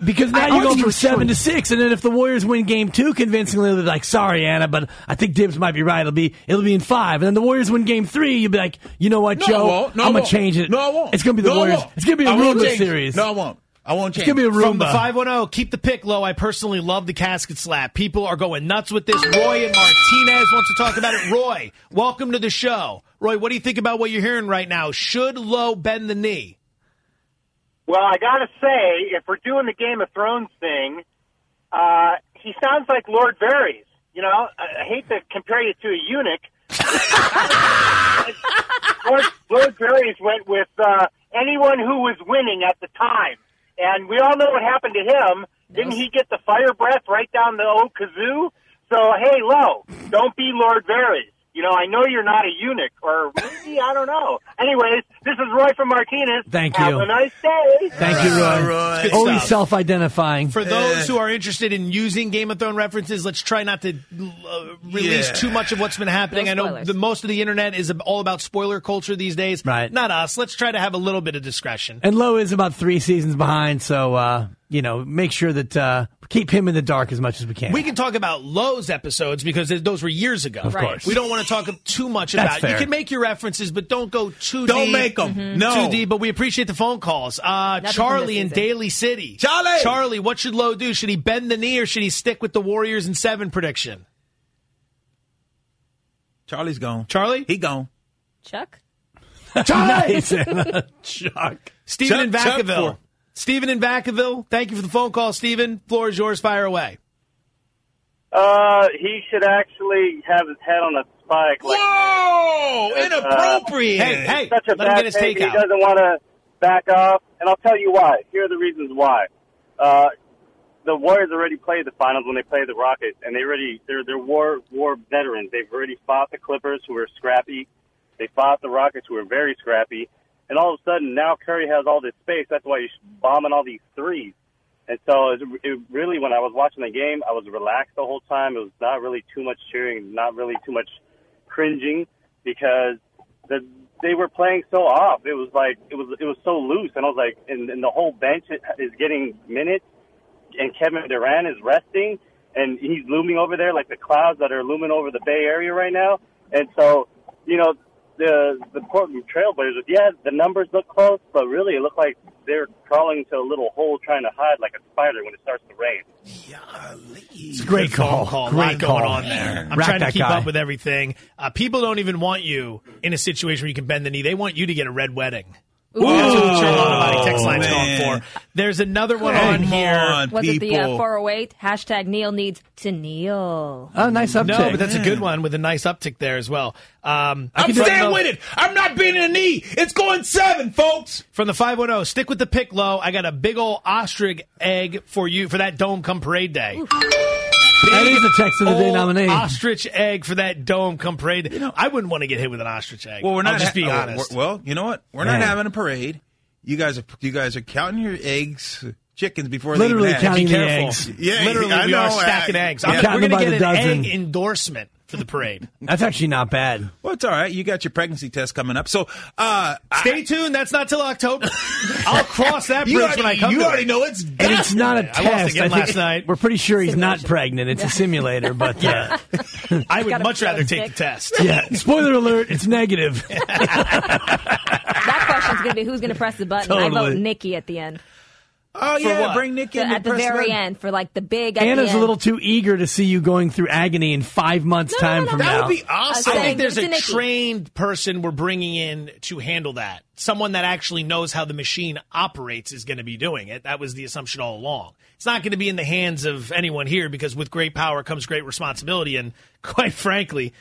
Because now you go from 7-6, and then if the Warriors win Game 2 convincingly, they'll be like, "Sorry, Anna, but I think Dibs might be right. It'll be in 5." And then the Warriors win Game 3, you'll be like, "You know what, Joe? I'm gonna change it. No, I won't. It's gonna be the Warriors. It's gonna be a Roomba series. No, I won't. I won't change. It's gonna be a Roomba." From the 510, keep the pick low. I personally love the casket slap. People are going nuts with this. Roy and Martinez wants to talk about it. Roy, welcome to the show. Roy, what do you think about what you're hearing right now? Should Lowe bend the knee? Well, I gotta say, if we're doing the Game of Thrones thing, he sounds like Lord Varys. You know, I hate to compare you to a eunuch. Lord Varys went with anyone who was winning at the time. And we all know what happened to him. Didn't he get the fire breath right down the old kazoo? So, hey, Lowe, don't be Lord Varys. You know, I know you're not a eunuch, or maybe, I don't know. Anyways, this is Roy from Martinez. Thank you. Have a nice day. Thank you, Roy. Always self-identifying. For those who are interested in using Game of Thrones references, let's try not to release too much of what's been happening. I know most of the internet is all about spoiler culture these days. Right. Not us. Let's try to have a little bit of discretion. And Lowe is about 3 seasons behind, so, make sure that keep him in the dark as much as we can. We can talk about Lowe's episodes because those were years ago. Of course. We don't want to talk too much That's about it. fair. You can make your references, but don't go too deep. Don't make them. No. Too deep, but we appreciate the phone calls. Charlie in Daly City. Charlie, what should Lowe do? Should he bend the knee or should he stick with the Warriors in 7 prediction? Charlie's gone. Charlie? He gone. Chuck? Nice. Chuck. Stephen in Chuck Vacaville. Stephen in Vacaville, thank you for the phone call, Stephen. Floor is yours. Fire away. He should actually have his head on a spike. Whoa! Inappropriate. Hey, Such a let him bad get his take. take He out. doesn't want to back off, and I'll tell you why. Here are the reasons why. The Warriors already played the finals when they played the Rockets, and they're war veterans. They've already fought the Clippers, who were scrappy. They fought the Rockets, who were very scrappy. And all of a sudden, now Curry has all this space. That's why he's bombing all these threes. And so it really, when I was watching the game, I was relaxed the whole time. It was not really too much cheering, not really too much cringing, because they were playing so off. It was like it was so loose, and I was like, and the whole bench is getting minutes, and Kevin Durant is resting, and he's looming over there like the clouds that are looming over the Bay Area right now. And so, the Portland Trailblazers, the numbers look close, but really it looked like they're crawling into a little hole trying to hide like a spider when it starts to rain. It's a great call. Great going on there. I'm trying to keep up with everything. People don't even want you in a situation where you can bend the knee. They want you to get a red wedding. Ooh. That's what the Charlotte Body text line's going for. There's another one on here. Was it the 408? Hashtag Neil needs to kneel. Oh, nice uptick. No, but that's a good one with a nice uptick there as well. I'm staying with it. I'm not bending the knee. It's going 7, folks. From the 510, stick with the pick low. I got a big old ostrich egg for you for that Dome come parade day. Ooh. That is a text of the day nominee. Ostrich egg for that Dome come parade. I wouldn't want to get hit with an ostrich egg. Well, we're not. I'll just be honest. Well, you know what? We're not having a parade. You guys are counting your eggs, chickens before literally they even counting Be the careful. eggs. Yeah, Literally, I we are know. stacking eggs. I'm We're counting going to by get the an dozen. egg endorsement for the parade. That's actually not bad. Well, it's all right. You got your pregnancy test coming up. So Stay tuned. That's not till October. I'll cross that bridge when I come to it. You already know it's And it's not a test. I lost again last night. We're pretty sure he's not pregnant. It's a simulator, but I would much rather take the test. Yeah. Spoiler alert, it's negative. That question's going to be who's going to press the button. Totally. I vote Nikki at the end. Oh, yeah, bring Nikki in At the very end for like the big. At Anna's the end. a little too eager to see you going through agony in 5 months' time from now. That would be awesome. I think there's a Nikki. trained person we're bringing in to handle that. Someone that actually knows how the machine operates is going to be doing it. That was the assumption all along. It's not going to be in the hands of anyone here because with great power comes great responsibility. And quite frankly,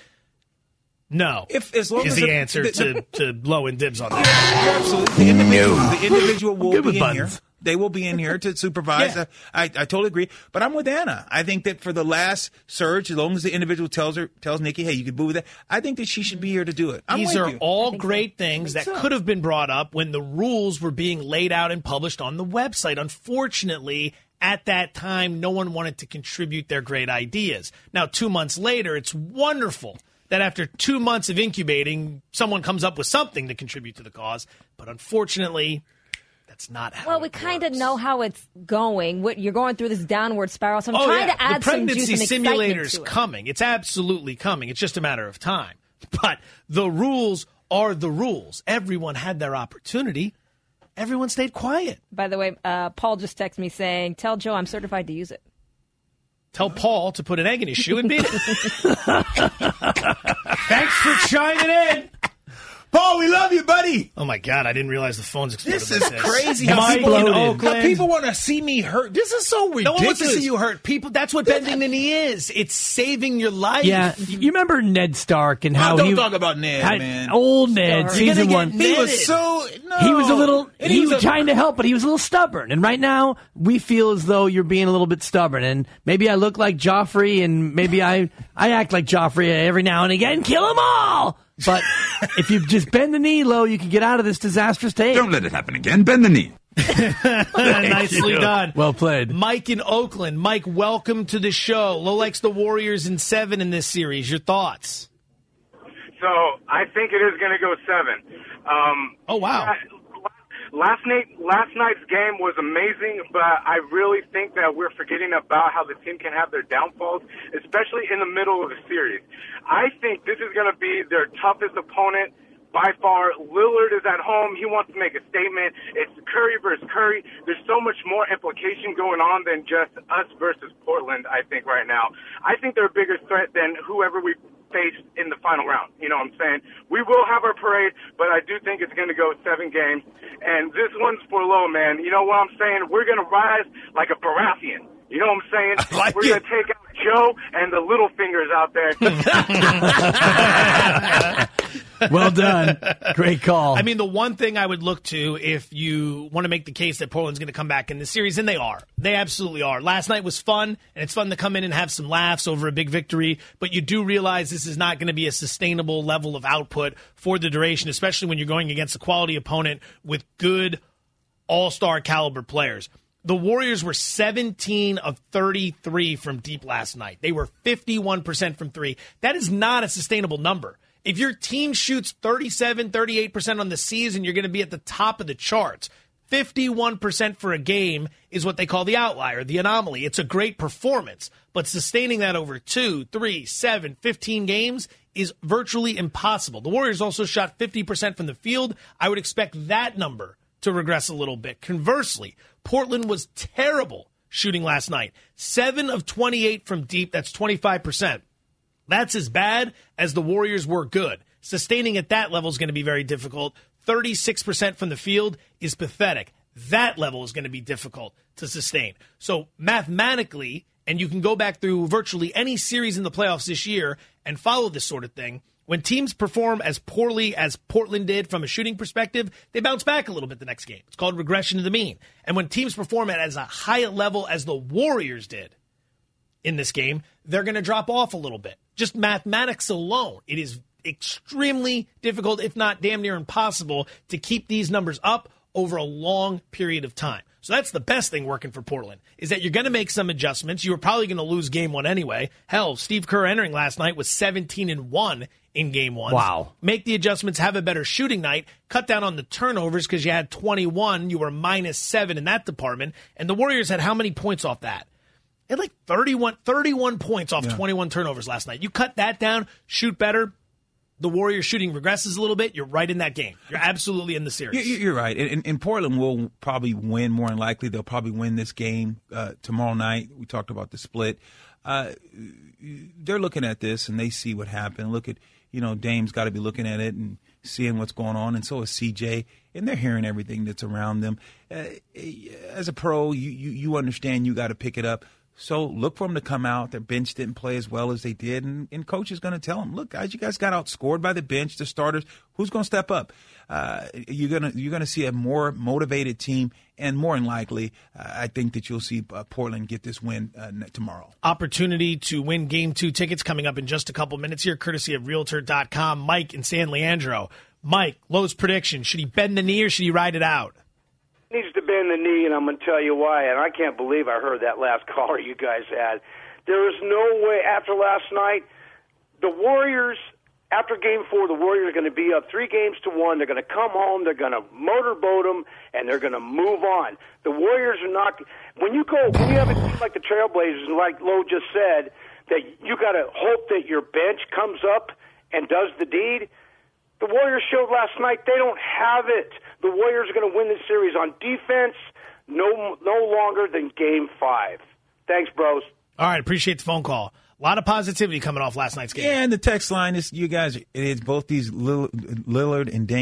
no as long is as the answer to Lowe and Dibs on that. Absolutely. The individual will be in buttons. here. They will be in here to supervise. Yeah. I totally agree. But I'm with Anna. I think that for the last surge, as long as the individual tells Nikki, hey, you can boo with that, I think that she should be here to do it. These are all great things that could have been brought up when the rules were being laid out and published on the website. Unfortunately, at that time, no one wanted to contribute their great ideas. Now, 2 months later, it's wonderful that after 2 months of incubating, someone comes up with something to contribute to the cause. But unfortunately, That's not how Well, we kind of know how it's going. You're going through this downward spiral, so I'm trying to add some juice and excitement to it. The pregnancy simulator's coming. It's absolutely coming. It's just a matter of time. But the rules are the rules. Everyone had their opportunity. Everyone stayed quiet. By the way, Paul just texted me saying, tell Joe I'm certified to use it. Tell Paul to put an egg in his shoe and beat it. Thanks for chiming in. Paul, we love you, buddy. Oh, my God. I didn't realize the phones exploded. This is crazy. How people want to see me hurt. This is so ridiculous. No one wants to see you hurt. That's what bending the knee is. It's saving your life. Yeah. You remember Ned Stark and how don't talk about Ned, man. Old Ned, season 1. He was so... No. He was a little... He was trying to help, but he was a little stubborn. And right now, we feel as though you're being a little bit stubborn. And maybe I look like Joffrey, and maybe I act like Joffrey every now and again. Kill them all! But if you just bend the knee low, you can get out of this disastrous tape. Don't let it happen again. Bend the knee. Nicely done. Well played. Mike in Oakland. Mike, welcome to the show. Low likes the Warriors in 7 in this series. Your thoughts? So I think it is going to go 7. Oh, wow. Last night's game was amazing, but I really think that we're forgetting about how the team can have their downfalls, especially in the middle of the series. I think this is going to be their toughest opponent by far. Lillard is at home. He wants to make a statement. It's Curry versus Curry. There's so much more implication going on than just us versus Portland, I think, right now. I think they're a bigger threat than whoever we faced in the final round. You know what I'm saying? We will have our parade, but I do think it's going to go 7 games. And this one's for Low, man. You know what I'm saying? We're going to rise like a Baratheon. You know what I'm saying? We're going to take out Joe and the little fingers out there. Well done. Great call. I mean, the one thing I would look to if you want to make the case that Portland's going to come back in this series, and they are. They absolutely are. Last night was fun, and it's fun to come in and have some laughs over a big victory, but you do realize this is not going to be a sustainable level of output for the duration, especially when you're going against a quality opponent with good all-star caliber players. The Warriors were 17 of 33 from deep last night. They were 51% from 3. That is not a sustainable number. If your team shoots 37, 38% on the season, you're going to be at the top of the charts. 51% for a game is what they call the outlier, the anomaly. It's a great performance, but sustaining that over 2, 3, 7, 15 games is virtually impossible. The Warriors also shot 50% from the field. I would expect that number to regress a little bit. Conversely, Portland was terrible shooting last night. 7 of 28 from deep. That's 25%. That's as bad as the Warriors were good. Sustaining at that level is going to be very difficult. 36% from the field is pathetic. That level is going to be difficult to sustain. So mathematically, and you can go back through virtually any series in the playoffs this year and follow this sort of thing, when teams perform as poorly as Portland did from a shooting perspective, they bounce back a little bit the next game. It's called regression to the mean. And when teams perform at as a high level as the Warriors did in this game, they're going to drop off a little bit. Just mathematics alone, it is extremely difficult, if not damn near impossible, to keep these numbers up over a long period of time. So that's the best thing working for Portland, is that you're going to make some adjustments. You were probably going to lose game 1 anyway. Hell, Steve Kerr entering last night was 17-1 in game 1. Wow. Make the adjustments, have a better shooting night, cut down on the turnovers because you had 21. You were -7 in that department. And the Warriors had how many points off that? They had like 31 points off 21 turnovers last night. You cut that down, shoot better. The Warriors shooting regresses a little bit, you're right in that game. You're absolutely in the series. You're right. And Portland will probably win more than likely. They'll probably win this game tomorrow night. We talked about the split. They're looking at this, and they see what happened. Look at, Dame's got to be looking at it and seeing what's going on, and so is CJ, and they're hearing everything that's around them. As a pro, you understand you got to pick it up. So look for them to come out. Their bench didn't play as well as they did, and coach is going to tell them, look, guys, you guys got outscored by the bench, the starters. Who's going to step up? You're gonna see a more motivated team, and more than likely, I think that you'll see Portland get this win tomorrow. Opportunity to win Game 2 tickets coming up in just a couple minutes here, courtesy of Realtor.com. Mike in San Leandro. Mike, Lowe's prediction. Should he bend the knee or should he ride it out? Needs to bend the knee, and I'm going to tell you why. And I can't believe I heard that last caller you guys had. There is no way, after last night, the Warriors after Game 4, the Warriors are going to be up 3-1. They're going to come home. They're going to motorboat them, and they're going to move on. The Warriors are not. When you have a team like the Trailblazers, and like Lo just said, that you got to hope that your bench comes up and does the deed. The Warriors showed last night they don't have it. The Warriors are going to win this series on defense, no longer than Game 5. Thanks, bros. All right, appreciate the phone call. A lot of positivity coming off last night's game. Yeah, and the text line is, you guys, it's both these Lillard and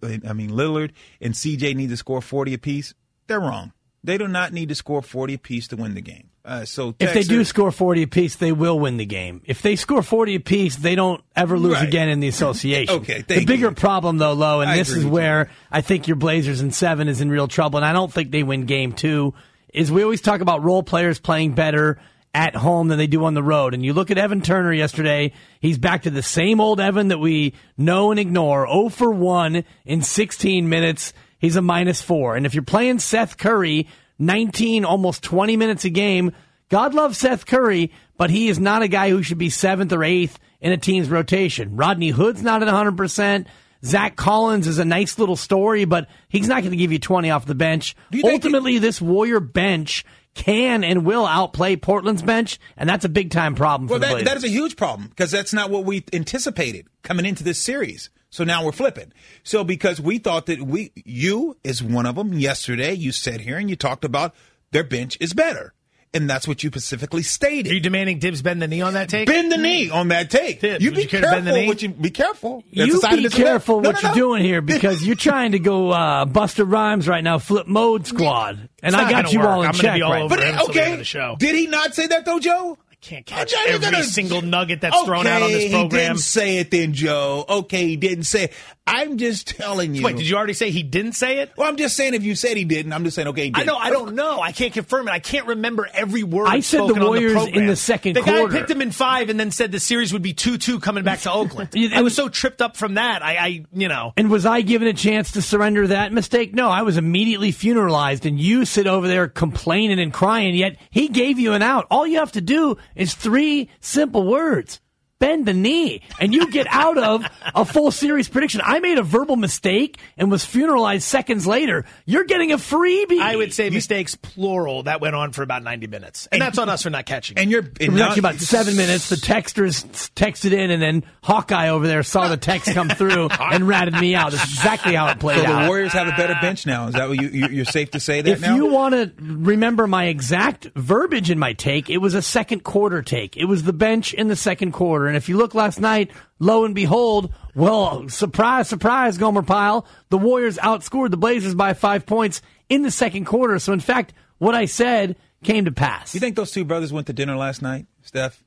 Lillard and CJ need to score 40 apiece. They're wrong. They do not need to score 40 apiece to win the game. So if they do score 40 apiece, they will win the game. If they score 40 apiece, they don't ever lose again in the association. Okay, the bigger problem, though, Lo, and this is where I think your Blazers in 7 is in real trouble, and I don't think they win Game 2, is we always talk about role players playing better at home than they do on the road. And you look at Evan Turner yesterday, he's back to the same old Evan that we know and ignore. 0 for 1 in 16 minutes. He's a -4. And if you're playing Seth Curry 19, almost 20 minutes a game, God loves Seth Curry, but he is not a guy who should be 7th or 8th in a team's rotation. Rodney Hood's not at 100%. Zach Collins is a nice little story, but he's not going to give you 20 off the bench. Ultimately, this Warrior bench can and will outplay Portland's bench, and that's a big-time problem for the Blazers. That is a huge problem, because that's not what we anticipated coming into this series. So now we're flipping. So because we thought that you is one of them yesterday, you sat here and you talked about their bench is better. And that's what you specifically stated. Are you demanding Dibs bend the knee on that take? Bend the knee on that take. Dibs, you be careful. Be careful. You be careful what you're doing here, because you're trying to go Busta Rhymes right now, flip mode squad. And I got you all in check right now. Okay, did he not say that though, Joe? Can't catch every single nugget that's thrown out on this program. He didn't say it then, Joe. Okay, he didn't say it. I'm just telling you. Wait, did you already say he didn't say it? Well, I'm just saying if you said he didn't, I'm just saying, okay, he didn't. I don't know. I can't confirm it. I can't remember every word I said the Warriors in the second quarter. The guy picked him in 5 and then said the series would be 2-2 coming back to Oakland. I was so tripped up from that. And was I given a chance to surrender that mistake? No, I was immediately funeralized, and you sit over there complaining and crying, yet he gave you an out. All you have to do is 3 simple words. Bend the knee, and you get out of a full series prediction. I made a verbal mistake and was funeralized seconds later. You're getting a freebie. I would say mistakes, plural. That went on for about 90 minutes. And that's on us for not catching it. It was actually about 7 minutes. The texters texted in, and then Hawkeye over there saw the text come through and ratted me out. That's exactly how it played out. So the Warriors have a better bench now. Is that what you're safe to say that if now? If you want to remember my exact verbiage in my take, it was a second quarter take. It was the bench in the second quarter. And if you look last night, lo and behold, well, surprise, surprise, Gomer Pyle, the Warriors outscored the Blazers by 5 points in the second quarter. So, in fact, what I said came to pass. You think those two brothers went to dinner last night, Steph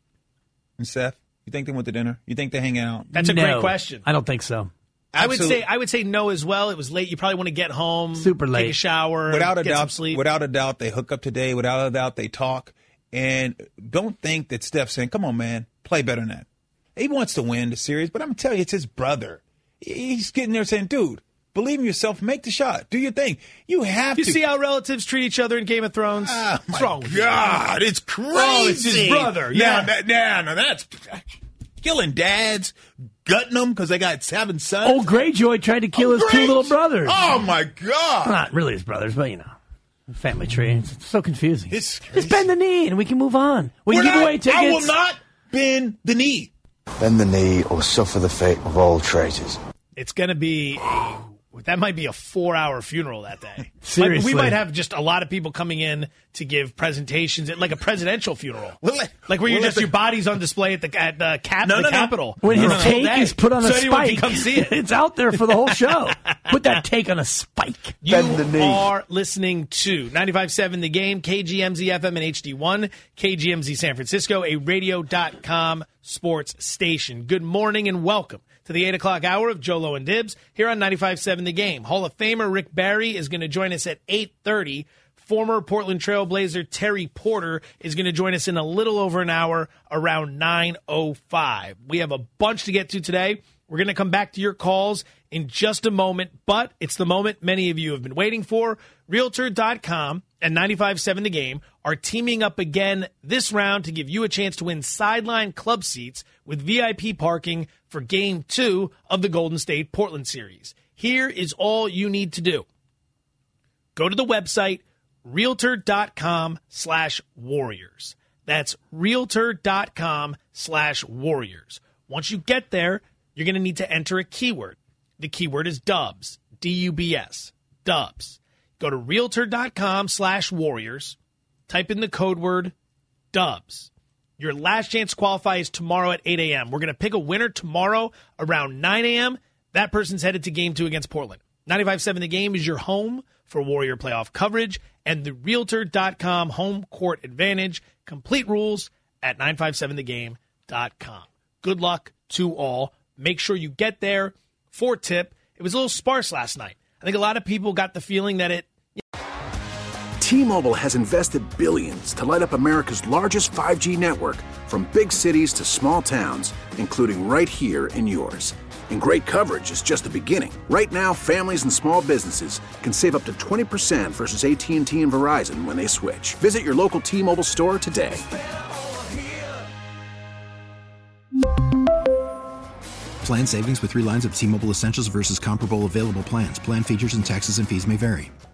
and Seth? You think they went to dinner? You think they hang out? That's a great question. I don't think so. I would say no as well. It was late. You probably want to get home, super late, take a shower, get some sleep. Without a doubt, they hook up today. Without a doubt, they talk. And don't think that Steph's saying, come on, man, play better than that. He wants to win the series, but I'm telling you, it's his brother. He's getting there saying, dude, believe in yourself, make the shot, do your thing. You have to. You see how relatives treat each other in Game of Thrones? What's wrong with God, it's crazy. Oh, it's his brother. Yeah. Now that's killing dads, gutting them because they got 7 sons. Old Greyjoy tried to kill his 2 little brothers. Oh, my God. Well, not really his brothers, but, family tree. It's so confusing. Just bend the knee and we can move on. We can give away tickets. I will not bend the knee. Bend the knee or suffer the fate of all traitors. It's going to be that might be a 4-hour funeral that day. Seriously. We might have just a lot of people coming in to give presentations, like a presidential funeral. Like where your body's on display at the Capitol. When his take is put on a spike. Anyone can come see it. It's out there for the whole show. Put that take on a spike. You are listening to 95.7 The Game, KGMZ FM and HD1, KGMZ San Francisco, a radio.com sports station. Good morning and welcome to the 8 o'clock hour of Joe Lo and Dibs here on 95.7 The Game. Hall of Famer Rick Barry is going to join us at 8:30 former Portland Trailblazer Terry Porter is going to join us in a little over an hour around 9:05. We have a bunch to get to today. We're going to come back to your calls in just a moment, but it's the moment many of you have been waiting for. Realtor.com and 95.7 The Game are teaming up again this round to give you a chance to win sideline club seats with VIP parking for Game 2 of the Golden State Portland series. Here is all you need to do. Go to the website, Realtor.com/Warriors. That's Realtor.com/Warriors. Once you get there, you're going to need to enter a keyword. The keyword is Dubs, D-U-B-S, Dubs. Go to Realtor.com/Warriors. Type in the code word Dubs. Your last chance to qualify is tomorrow at 8 a.m. We're going to pick a winner tomorrow around 9 a.m. That person's headed to Game 2 against Portland. 95.7 The Game is your home for Warrior playoff coverage and the Realtor.com home court advantage. Complete rules at 957thegame.com. Good luck to all. Make sure you get there for tip. It was a little sparse last night. I think a lot of people got the feeling that it... T-Mobile has invested billions to light up America's largest 5G network, from big cities to small towns, including right here in yours. And great coverage is just the beginning. Right now, families and small businesses can save up to 20% versus AT&T and Verizon when they switch. Visit your local T-Mobile store today. Plan savings with 3 lines of T-Mobile Essentials versus comparable available plans. Plan features and taxes and fees may vary.